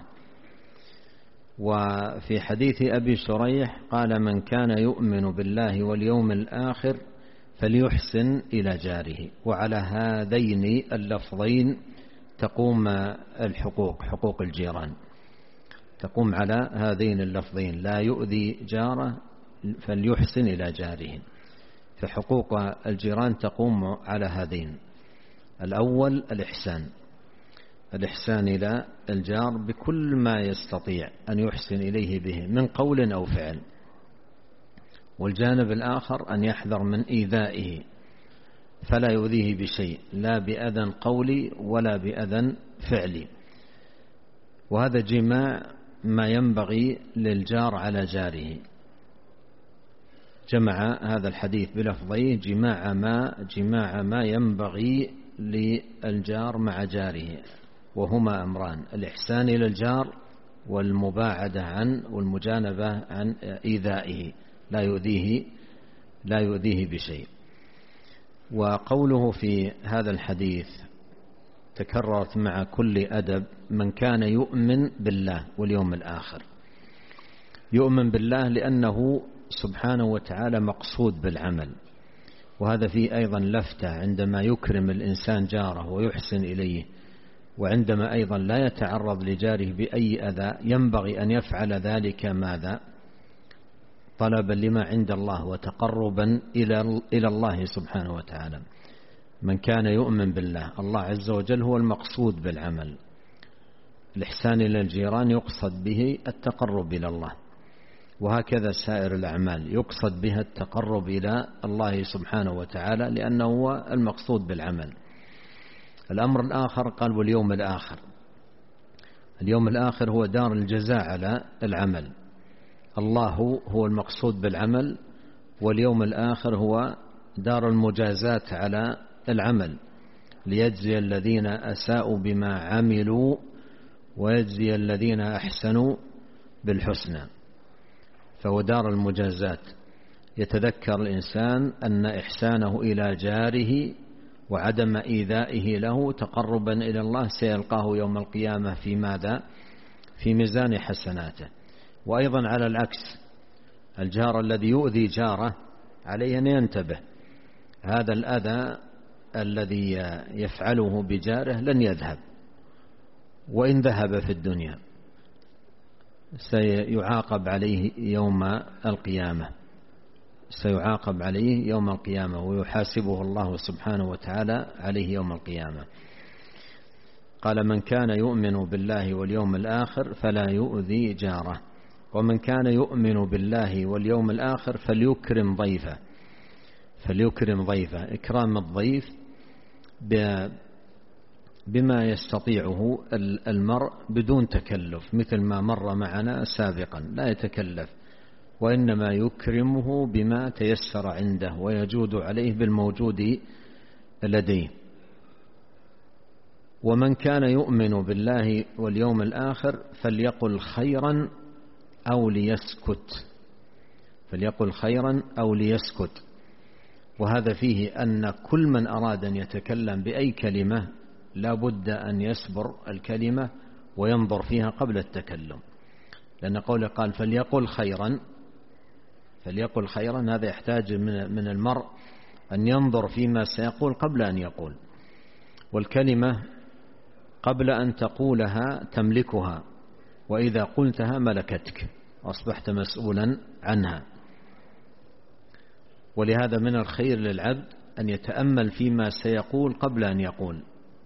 وفي حديث أبي شريح قال: من كان يؤمن بالله واليوم الآخر فليحسن إلى جاره. وعلى هذين اللفظين تقوم الحقوق، حقوق الجيران تقوم على هذين اللفظين: لا يؤذي جاره فليحسن إلى جاره. فحقوق الجيران تقوم على هذين: الأول الإحسان، الإحسان إلى الجار بكل ما يستطيع أن يحسن إليه به من قول أو فعل، والجانب الآخر أن يحذر من إيذائه فلا يؤذيه بشيء، لا بأذى قولي ولا بأذى فعلي. وهذا جماع ما ينبغي للجار على جاره. جمع هذا الحديث بلفظيه: جماع ما جماع ما ينبغي للجار مع جاره، وهما أمران: الإحسان إلى الجار والمباعدة عن والمجانبة عن إيذائه، لا يؤذيه لا يؤذيه بشيء. وقوله في هذا الحديث تكررت مع كل أدب: من كان يؤمن بالله واليوم الآخر. يؤمن بالله لأنه سبحانه وتعالى مقصود بالعمل، وهذا فيه أيضا لفتة عندما يكرم الإنسان جاره ويحسن إليه، وعندما أيضا لا يتعرض لجاره بأي أذى ينبغي أن يفعل ذلك ماذا؟ طلبا لما عند الله وتقربا إلى الله سبحانه وتعالى. من كان يؤمن بالله، الله عز وجل هو المقصود بالعمل. الإحسان إلى الجيران يقصد به التقرب إلى الله، وهكذا سائر الأعمال يقصد بها التقرب إلى الله سبحانه وتعالى لأنه هو المقصود بالعمل. الأمر الآخر قال: واليوم الآخر. اليوم الآخر هو دار الجزاء على العمل. الله هو المقصود بالعمل، واليوم الآخر هو دار المجازاة على العمل، ليجزي الذين أساءوا بما عملوا ويجزي الذين أحسنوا بالحسنى. فهو دار المجازاة. يتذكر الإنسان أن إحسانه إلى جاره وعدم إيذائه له تقربا إلى الله سيلقاه يوم القيامة في ماذا؟ في ميزان حسناته. وأيضا على العكس، الجار الذي يؤذي جاره عليه أن ينتبه. هذا الأذى الذي يفعله بجاره لن يذهب، وإن ذهب في الدنيا سيعاقب عليه يوم القيامة سيعاقب عليه يوم القيامة ويحاسبه الله سبحانه وتعالى عليه يوم القيامة. قال: من كان يؤمن بالله واليوم الآخر فلا يؤذي جاره، ومن كان يؤمن بالله واليوم الآخر فليكرم ضيفه. فليكرم ضيفه. إكرام الضيف بما يستطيعه المرء بدون تكلف، مثل ما مر معنا سابقا، لا يتكلف، وإنما يكرمه بما تيسر عنده ويجود عليه بالموجود لديه. ومن كان يؤمن بالله واليوم الآخر فليقل خيرا أو ليسكت، فليقل خيرا أو ليسكت. وهذا فيه أن كل من أراد أن يتكلم بأي كلمة لا بد أن يصبر الكلمة وينظر فيها قبل التكلم، لأن قوله قال فليقل خيرا، فليقل خيرا، هذا يحتاج من المرء أن ينظر فيما سيقول قبل أن يقول. والكلمة قبل أن تقولها تملكها، وإذا قلتها ملكتك وأصبحت مسؤولا عنها. ولهذا من الخير للعبد أن يتأمل فيما سيقول قبل أن يقول.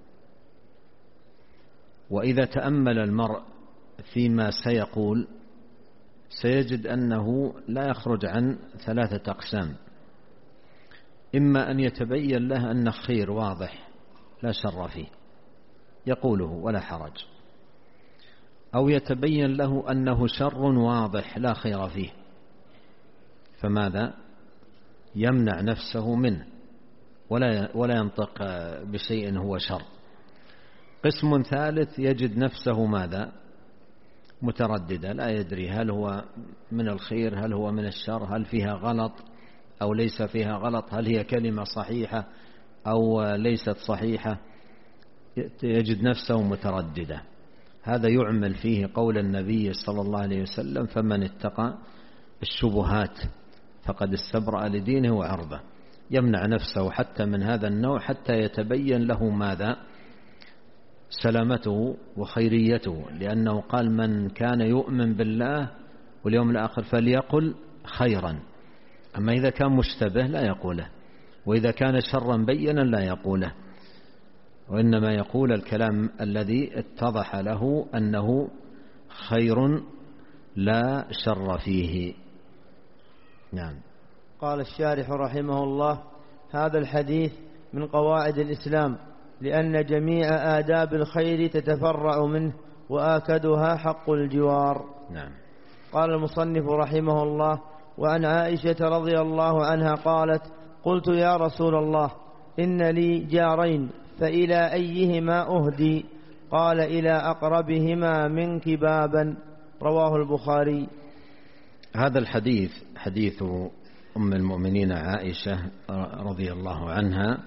وإذا تأمل المرء فيما سيقول سيجد أنه لا يخرج عن ثلاثة أقسام: إما أن يتبين له أن خير واضح لا شر فيه يقوله ولا حرج، أو يتبين له أنه شر واضح لا خير فيه، فماذا؟ يمنع نفسه منه ولا ولا ينطق بشيء هو شر. قسم ثالث يجد نفسه ماذا؟ مترددا، لا يدري هل هو من الخير، هل هو من الشر، هل فيها غلط أو ليس فيها غلط، هل هي كلمة صحيحة أو ليست صحيحة، يجد نفسه مترددا. هذا يعمل فيه قول النبي صلى الله عليه وسلم: فمن اتقى الشبهات فقد استبرأ لدينه وعرضه. يمنع نفسه حتى من هذا النوع حتى يتبين له ماذا؟ سلامته وخيريته، لأنه قال: من كان يؤمن بالله واليوم الآخر فليقل خيرا. أما إذا كان مشتبه لا يقوله، وإذا كان شرا بينا لا يقوله، وإنما يقول الكلام الذي اتضح له أنه خير لا شر فيه. نعم. قال الشارح رحمه الله: هذا الحديث من قواعد الإسلام، لأن جميع آداب الخير تتفرع منه، وآكدها حق الجوار. نعم. قال المصنف رحمه الله: وعن عائشة رضي الله عنها قالت: قلت يا رسول الله إن لي جارين فإلى أيهما أهدي؟ قال: إلى أقربهما منك بابا. رواه البخاري. هذا الحديث حديث أم المؤمنين عائشة رضي الله عنها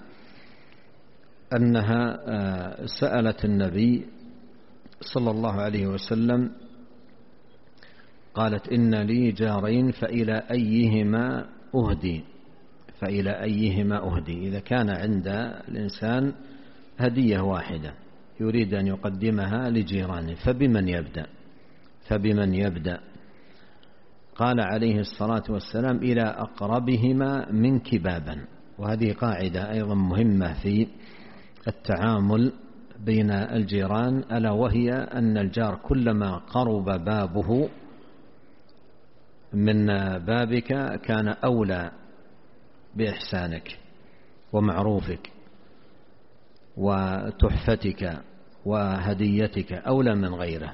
أنها سألت النبي صلى الله عليه وسلم، قالت: إن لي جارين فإلى أيهما أهدي؟ فإلى أيهما أهدي؟ إذا كان عند الإنسان هدية واحدة يريد أن يقدمها لجيرانه فبمن يبدأ؟ فبمن يبدأ؟ قال عليه الصلاة والسلام: إلى أقربهما منك بابا. وهذه قاعدة أيضا مهمة في التعامل بين الجيران، ألا وهي أن الجار كلما قرب بابه من بابك كان أولى بإحسانك ومعروفك وتحفتك وهديتك، أولى من غيره.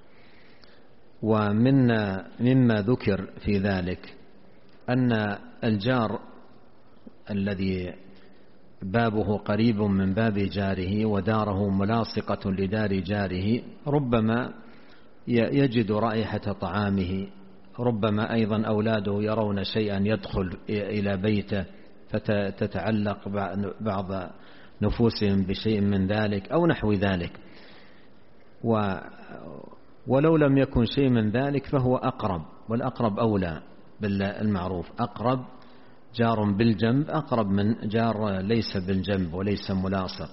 ومن مما ذكر في ذلك أن الجار الذي بابه قريب من باب جاره وداره ملاصقة لدار جاره ربما يجد رائحة طعامه، ربما أيضا أولاده يرون شيئا يدخل إلى بيته فتتعلق بعض نفوسهم بشيء من ذلك أو نحو ذلك. و ولو لم يكن شيء من ذلك فهو أقرب، والأقرب أولى بالمعروف. أقرب جار بالجنب أقرب من جار ليس بالجنب وليس ملاصق.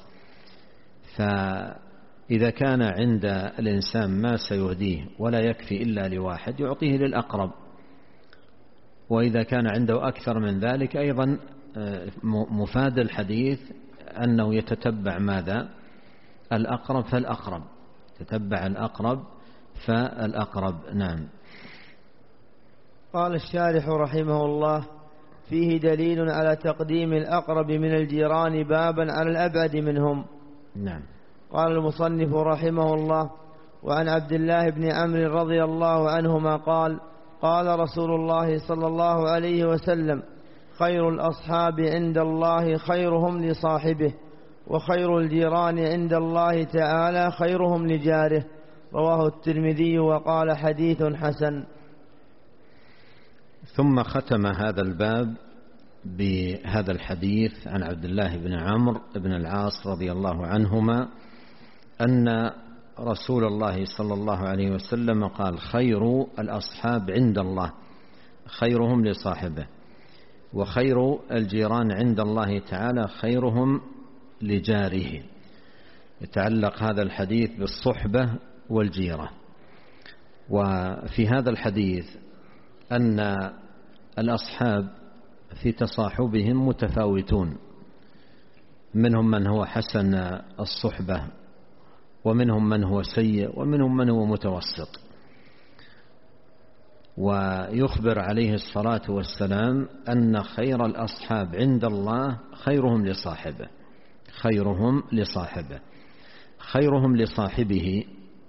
فإذا كان عند الإنسان ما سيهديه ولا يكفي إلا لواحد يعطيه للأقرب، وإذا كان عنده أكثر من ذلك أيضا مفاد الحديث أنه يتتبع ماذا؟ الأقرب فالأقرب، تتبع الأقرب فالأقرب. نعم. قال الشارح رحمه الله: فيه دليل على تقديم الأقرب من الجيران بابا على الأبعد منهم. نعم. قال المصنف رحمه الله: وعن عبد الله بن عمرو رضي الله عنهما قال: قال رسول الله صلى الله عليه وسلم: خير الأصحاب عند الله خيرهم لصاحبه، وخير الجيران عند الله تعالى خيرهم لجاره. رواه الترمذي وقال: حديث حسن. ثم ختم هذا الباب بهذا الحديث عن عبد الله بن عمرو بن العاص رضي الله عنهما أن رسول الله صلى الله عليه وسلم قال: خير الأصحاب عند الله خيرهم لصاحبه، وخير الجيران عند الله تعالى خيرهم لجاره. يتعلق هذا الحديث بالصحبة والجيرة. وفي هذا الحديث أن الأصحاب في تصاحبهم متفاوتون، منهم من هو حسن الصحبة، ومنهم من هو سيء، ومنهم من هو متوسط. ويخبر عليه الصلاة والسلام أن خير الأصحاب عند الله خيرهم لصاحبه خيرهم لصاحبه خيرهم لصاحبه.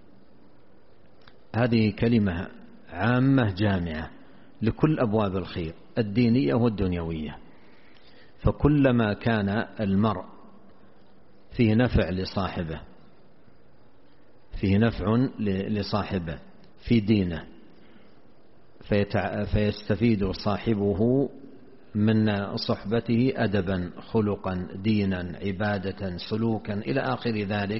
هذه كلمة عامة جامعة لكل أبواب الخير الدينية والدنيوية. فكلما كان المرء فيه نفع لصاحبه فيه نفع لصاحبه في دينه، فيستفيد صاحبه من صحبته أدبا، خلقا، دينا، عبادة، سلوكا إلى آخر ذلك.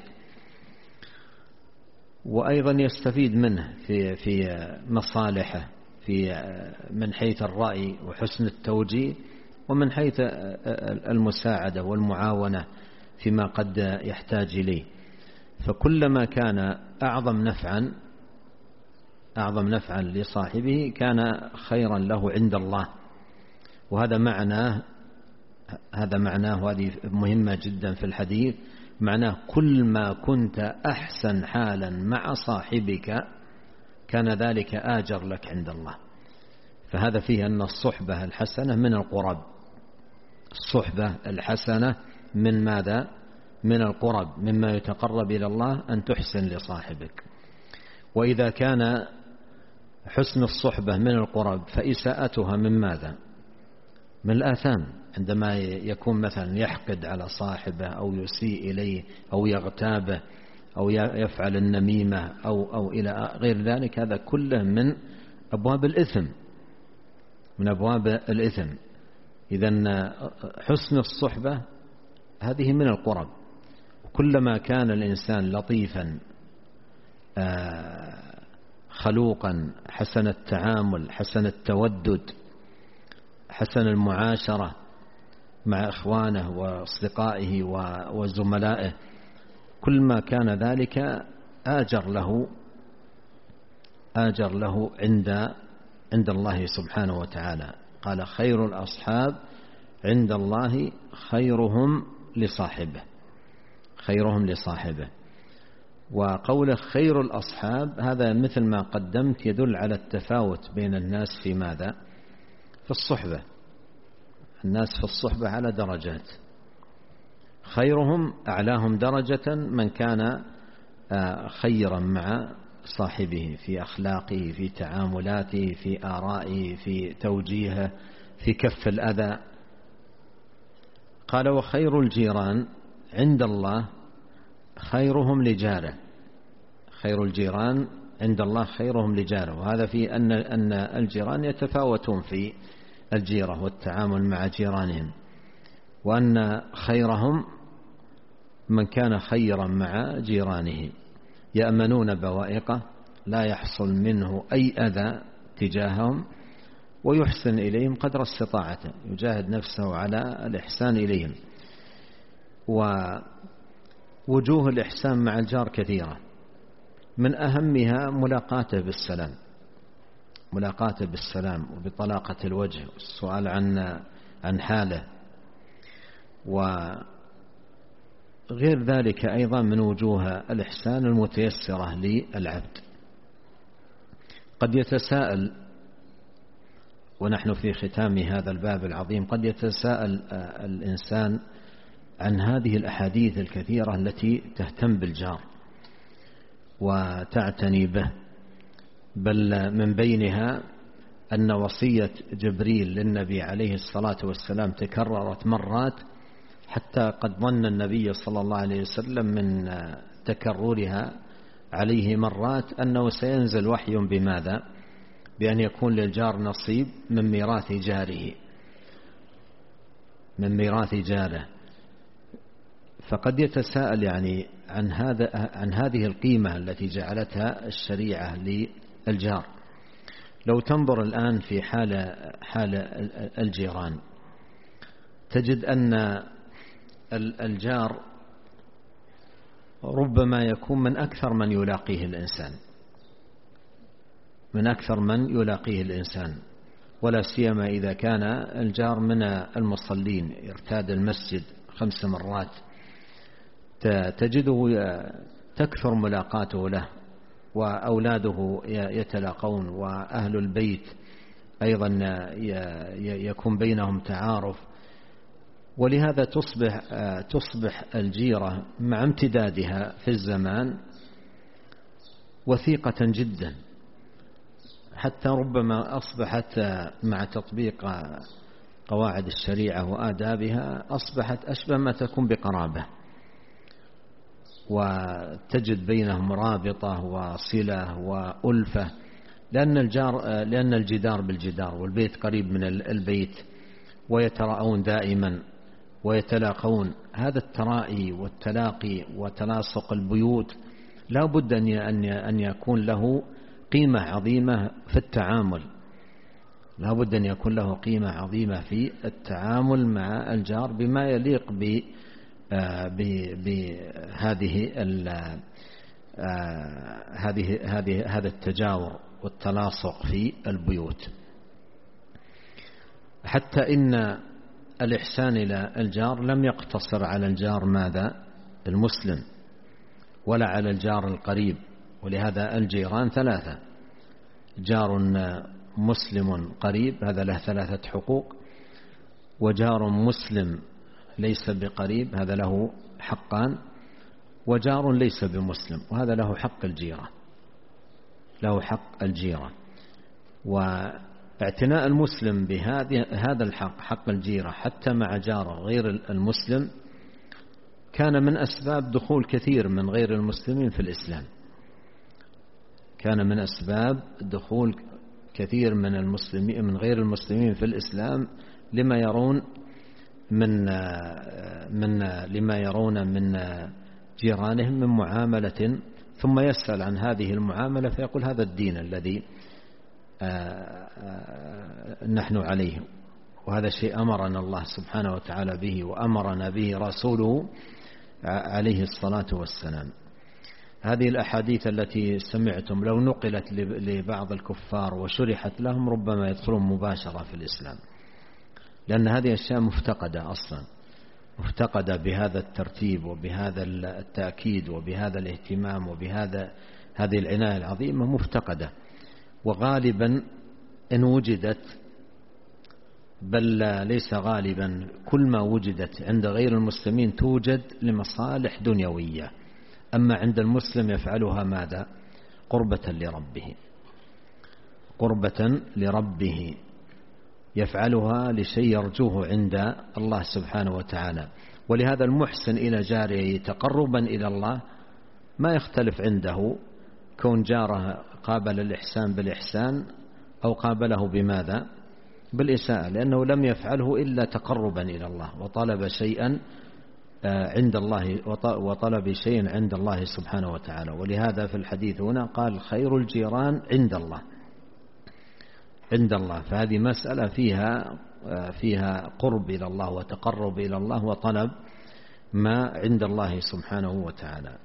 وأيضا يستفيد منه في في مصالحه، في من حيث الرأي وحسن التوجيه، ومن حيث المساعدة والمعاونة فيما قد يحتاج إليه. فكلما كان أعظم نفعا أعظم نفعا لصاحبه كان خيرا له عند الله. وهذا معناه هذا معناه وهذه مهمة جدا في الحديث، معناه كل ما كنت أحسن حالا مع صاحبك كان ذلك آجر لك عند الله. فهذا فيه أن الصحبة الحسنة من القرب. الصحبة الحسنة من ماذا؟ من القرب، مما يتقرب إلى الله أن تحسن لصاحبك. وإذا كان حسن الصحبة من القرب فإساءتها من ماذا؟ من الآثام، عندما يكون مثلا يحقد على صاحبه أو يسيء إليه أو يغتابه أو يفعل النميمة أو, أو إلى غير ذلك، هذا كله من أبواب الإثم من أبواب الإثم. إذن حسن الصحبة هذه من القرب. كلما كان الإنسان لطيفا خلوقا حسن التعامل حسن التودد حسن المعاشرة مع إخوانه وأصدقائه وزملائه، كل ما كان ذلك آجر له آجر له عند عند الله سبحانه وتعالى. قال: خير الأصحاب عند الله خيرهم لصاحبه خيرهم لصاحبه. وقوله خير الأصحاب هذا مثل ما قدمت يدل على التفاوت بين الناس في ماذا؟ في الصحبة. الناس في الصحبة على درجات، خيرهم أعلاهم درجة من كان خيرا مع صاحبه في أخلاقه، في تعاملاته، في آرائه، في توجيهه، في كف الأذى. قال: وخير الجيران عند الله خيرهم لجاره خير الجيران عند الله خيرهم لجاره. وهذا في أن أن الجيران يتفاوتون في الجيرة والتعامل مع جيرانهم، وأن خيرهم من كان خيرا مع جيرانه، يأمنون بوائقه، لا يحصل منه أي أذى تجاههم، ويحسن إليهم قدر استطاعته، يجاهد نفسه على الإحسان إليهم. ووجوه الإحسان مع الجار كثيرة، من أهمها ملاقاته بالسلام ملاقاته بالسلام وبطلاقة الوجه والسؤال عن عن حاله. وغير ذلك أيضا من وجوه الإحسان المتيسرة للعبد. قد يتساءل ونحن في ختام هذا الباب العظيم قد يتساءل الإنسان عن هذه الأحاديث الكثيرة التي تهتم بالجار وتعتني به، بل من بينها أن وصية جبريل للنبي عليه الصلاة والسلام تكررت مرات، حتى قد ظن النبي صلى الله عليه وسلم من تكررها عليه مرات أنه سينزل وحي بماذا؟ بأن يكون للجار نصيب من ميراث جاره من ميراث جاره. فقد يتساءل يعني عن هذا عن هذه القيمة التي جعلتها الشريعة للجار. لو تنظر الآن في حال حال الجيران تجد أن الجار ربما يكون من أكثر من يلاقيه الإنسان من أكثر من يلاقيه الإنسان ولا سيما إذا كان الجار من المصلين يرتاد المسجد خمس مرات، تجده تكثر ملاقاته له، وأولاده يتلاقون، وأهل البيت أيضا يكون بينهم تعارف. ولهذا تصبح تصبح الجيرة مع امتدادها في الزمان وثيقة جدا، حتى ربما أصبحت مع تطبيق قواعد الشريعة وآدابها أصبحت أشبه ما تكون بقرابة، وتجد بينهم رابطة وصلة وألفة، لأن الجار لأن الجدار بالجدار والبيت قريب من البيت، ويتراءون دائما ويتلاقون. هذا الترائي والتلاقي وتلاصق البيوت لا بد أن يكون له قيمة عظيمة في التعامل لا بد أن يكون له قيمة عظيمة في التعامل مع الجار بما يليق ب بهذه هذه هذه هذا التجاور والتلاصق في البيوت. حتى إن الإحسان إلى الجار لم يقتصر على الجار ماذا المسلم ولا على الجار القريب، ولهذا الجيران ثلاثة: جار مسلم قريب هذا له ثلاثة حقوق، وجار مسلم ليس بقريب هذا له حقان، وجار ليس بمسلم وهذا له حق الجيرة له حق الجيرة. واعتناء المسلم بهذا هذا الحق حق الجيرة حتى مع جاره غير المسلم كان من أسباب دخول كثير من غير المسلمين في الإسلام كان من أسباب دخول كثير من المسلمين من غير المسلمين في الإسلام لما يرون من من لما يرون من جيرانهم من معاملة، ثم يسأل عن هذه المعاملة فيقول هذا الدين الذي نحن عليه، وهذا شيء أمرنا الله سبحانه وتعالى به وأمرنا به رسوله عليه الصلاة والسلام. هذه الأحاديث التي سمعتم لو نقلت لبعض الكفار وشرحت لهم ربما يدخلون مباشرة في الإسلام، لأن هذه أشياء مفتقدة أصلا مفتقدة بهذا الترتيب وبهذا التأكيد وبهذا الاهتمام وبهذا هذه العناية العظيمة مفتقدة، وغالبا إن وجدت بل ليس غالبا كل ما وجدت عند غير المسلمين توجد لمصالح دنيوية، أما عند المسلم يفعلها ماذا؟ قربة لربه قربة لربه يفعلها لشيء يرجوه عند الله سبحانه وتعالى. ولهذا المحسن إلى جاره تقربا إلى الله ما يختلف عنده كون جاره قابل الإحسان بالإحسان أو قابله بماذا؟ بالإساءة، لأنه لم يفعله إلا تقربا إلى الله وطلب شيئا عند الله وطلب شيء عند الله سبحانه وتعالى. ولهذا في الحديث هنا قال خير الجيران عند الله عند الله فهذه مسألة فيها فيها قرب إلى الله وتقرب إلى الله وطلب ما عند الله سبحانه وتعالى.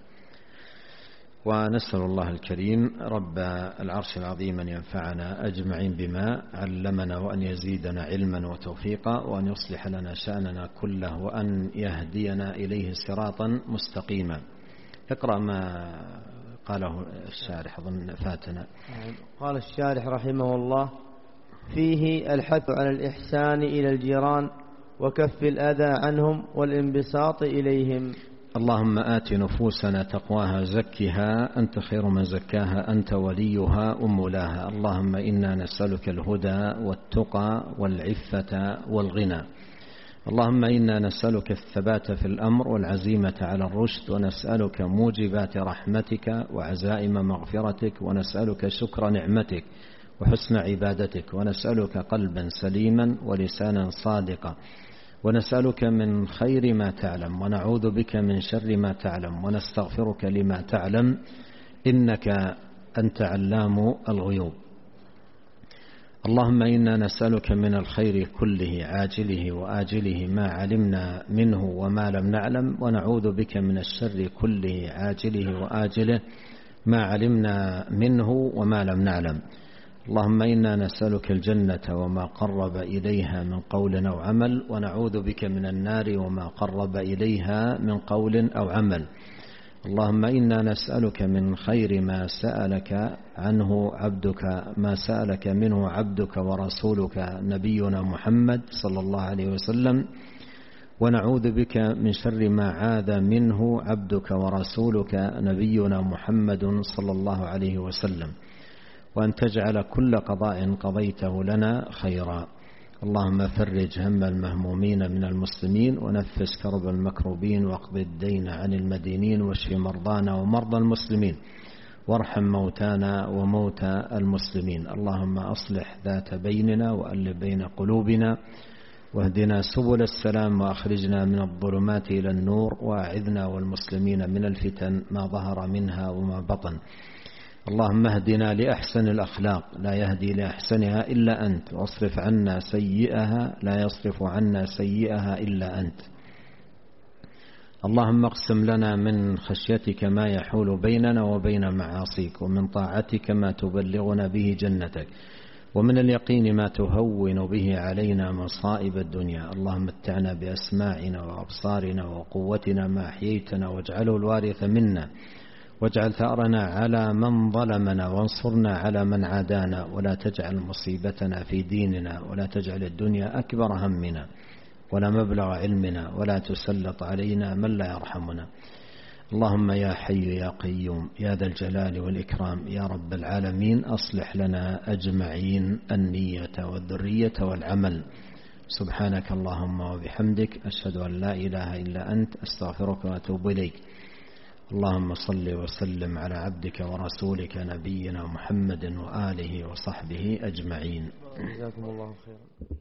ونسأل الله الكريم رب العرش العظيم أن ينفعنا أجمعين بما علمنا، وأن يزيدنا علما وتوفيقا، وأن يصلح لنا شأننا كله، وأن يهدينا إليه صراطا مستقيما. اقرأ ما قاله الشارح أظن فاتنا. قال الشارح رحمه الله: فيه الحث على الإحسان إلى الجيران وكف الأذى عنهم والانبساط إليهم. اللهم آت نفوسنا تقواها زكها أنت خير من زكاها أنت وليها أم لها. اللهم إنا نسألك الهدى والتقى والعفة والغنى. اللهم إنا نسألك الثبات في الأمر والعزيمة على الرشد، ونسألك موجبات رحمتك وعزائم مغفرتك، ونسألك شكر نعمتك وحسن عبادتك، ونسألك قلبا سليما ولسانا صادقا، ونسألك من خير ما تعلم ونعوذ بك من شر ما تعلم، ونستغفرك لما تعلم إنك أنت علام الغيوب. اللهم إنا نسألك من الخير كله عاجله وآجله ما علمنا منه وما لم نعلم، ونعوذ بك من الشر كله عاجله وآجله ما علمنا منه وما لم نعلم. اللهم إنا نسألك الجنة وما قرب إليها من قول أو عمل، ونعوذ بك من النار وما قرب إليها من قول أو عمل. اللهم إنا نسألك من خير ما سألك عنه عبدك ما سألك منه عبدك ورسولك نبينا محمد صلى الله عليه وسلم، ونعوذ بك من شر ما عاذ منه عبدك ورسولك نبينا محمد صلى الله عليه وسلم، وأن تجعل كل قضاء قضيته لنا خيرا. اللهم فرج هم المهمومين من المسلمين، ونفس كرب المكروبين، واقض الدين عن المدينين، واشف مرضانا ومرضى المسلمين، وارحم موتانا وموتى المسلمين. اللهم أصلح ذات بيننا وألف بين قلوبنا، واهدنا سبل السلام، وأخرجنا من الظلمات إلى النور، وأعذنا والمسلمين من الفتن ما ظهر منها وما بطن. اللهم اهدنا لأحسن الأخلاق لا يهدي لأحسنها إلا أنت، واصرف عنا سيئها لا يصرف عنا سيئها إلا أنت. اللهم اقسم لنا من خشيتك ما يحول بيننا وبين معاصيك، ومن طاعتك ما تبلغنا به جنتك، ومن اليقين ما تهون به علينا مصائب الدنيا. اللهم متعنا بأسماعنا وأبصارنا وقوتنا ما أحييتنا، واجعله الوارث منا، واجعل ثأرنا على من ظلمنا، وانصرنا على من عادانا، ولا تجعل مصيبتنا في ديننا، ولا تجعل الدنيا أكبر همنا ولا مبلغ علمنا، ولا تسلط علينا من لا يرحمنا. اللهم يا حي يا قيوم يا ذا الجلال والإكرام يا رب العالمين، أصلح لنا أجمعين النية والذرية والعمل. سبحانك اللهم وبحمدك، أشهد أن لا إله إلا أنت، أستغفرك وأتوب إليك. اللهم صل وسلم على عبدك ورسولك نبينا محمد وآله وصحبه أجمعين. جزاكم الله خيرا.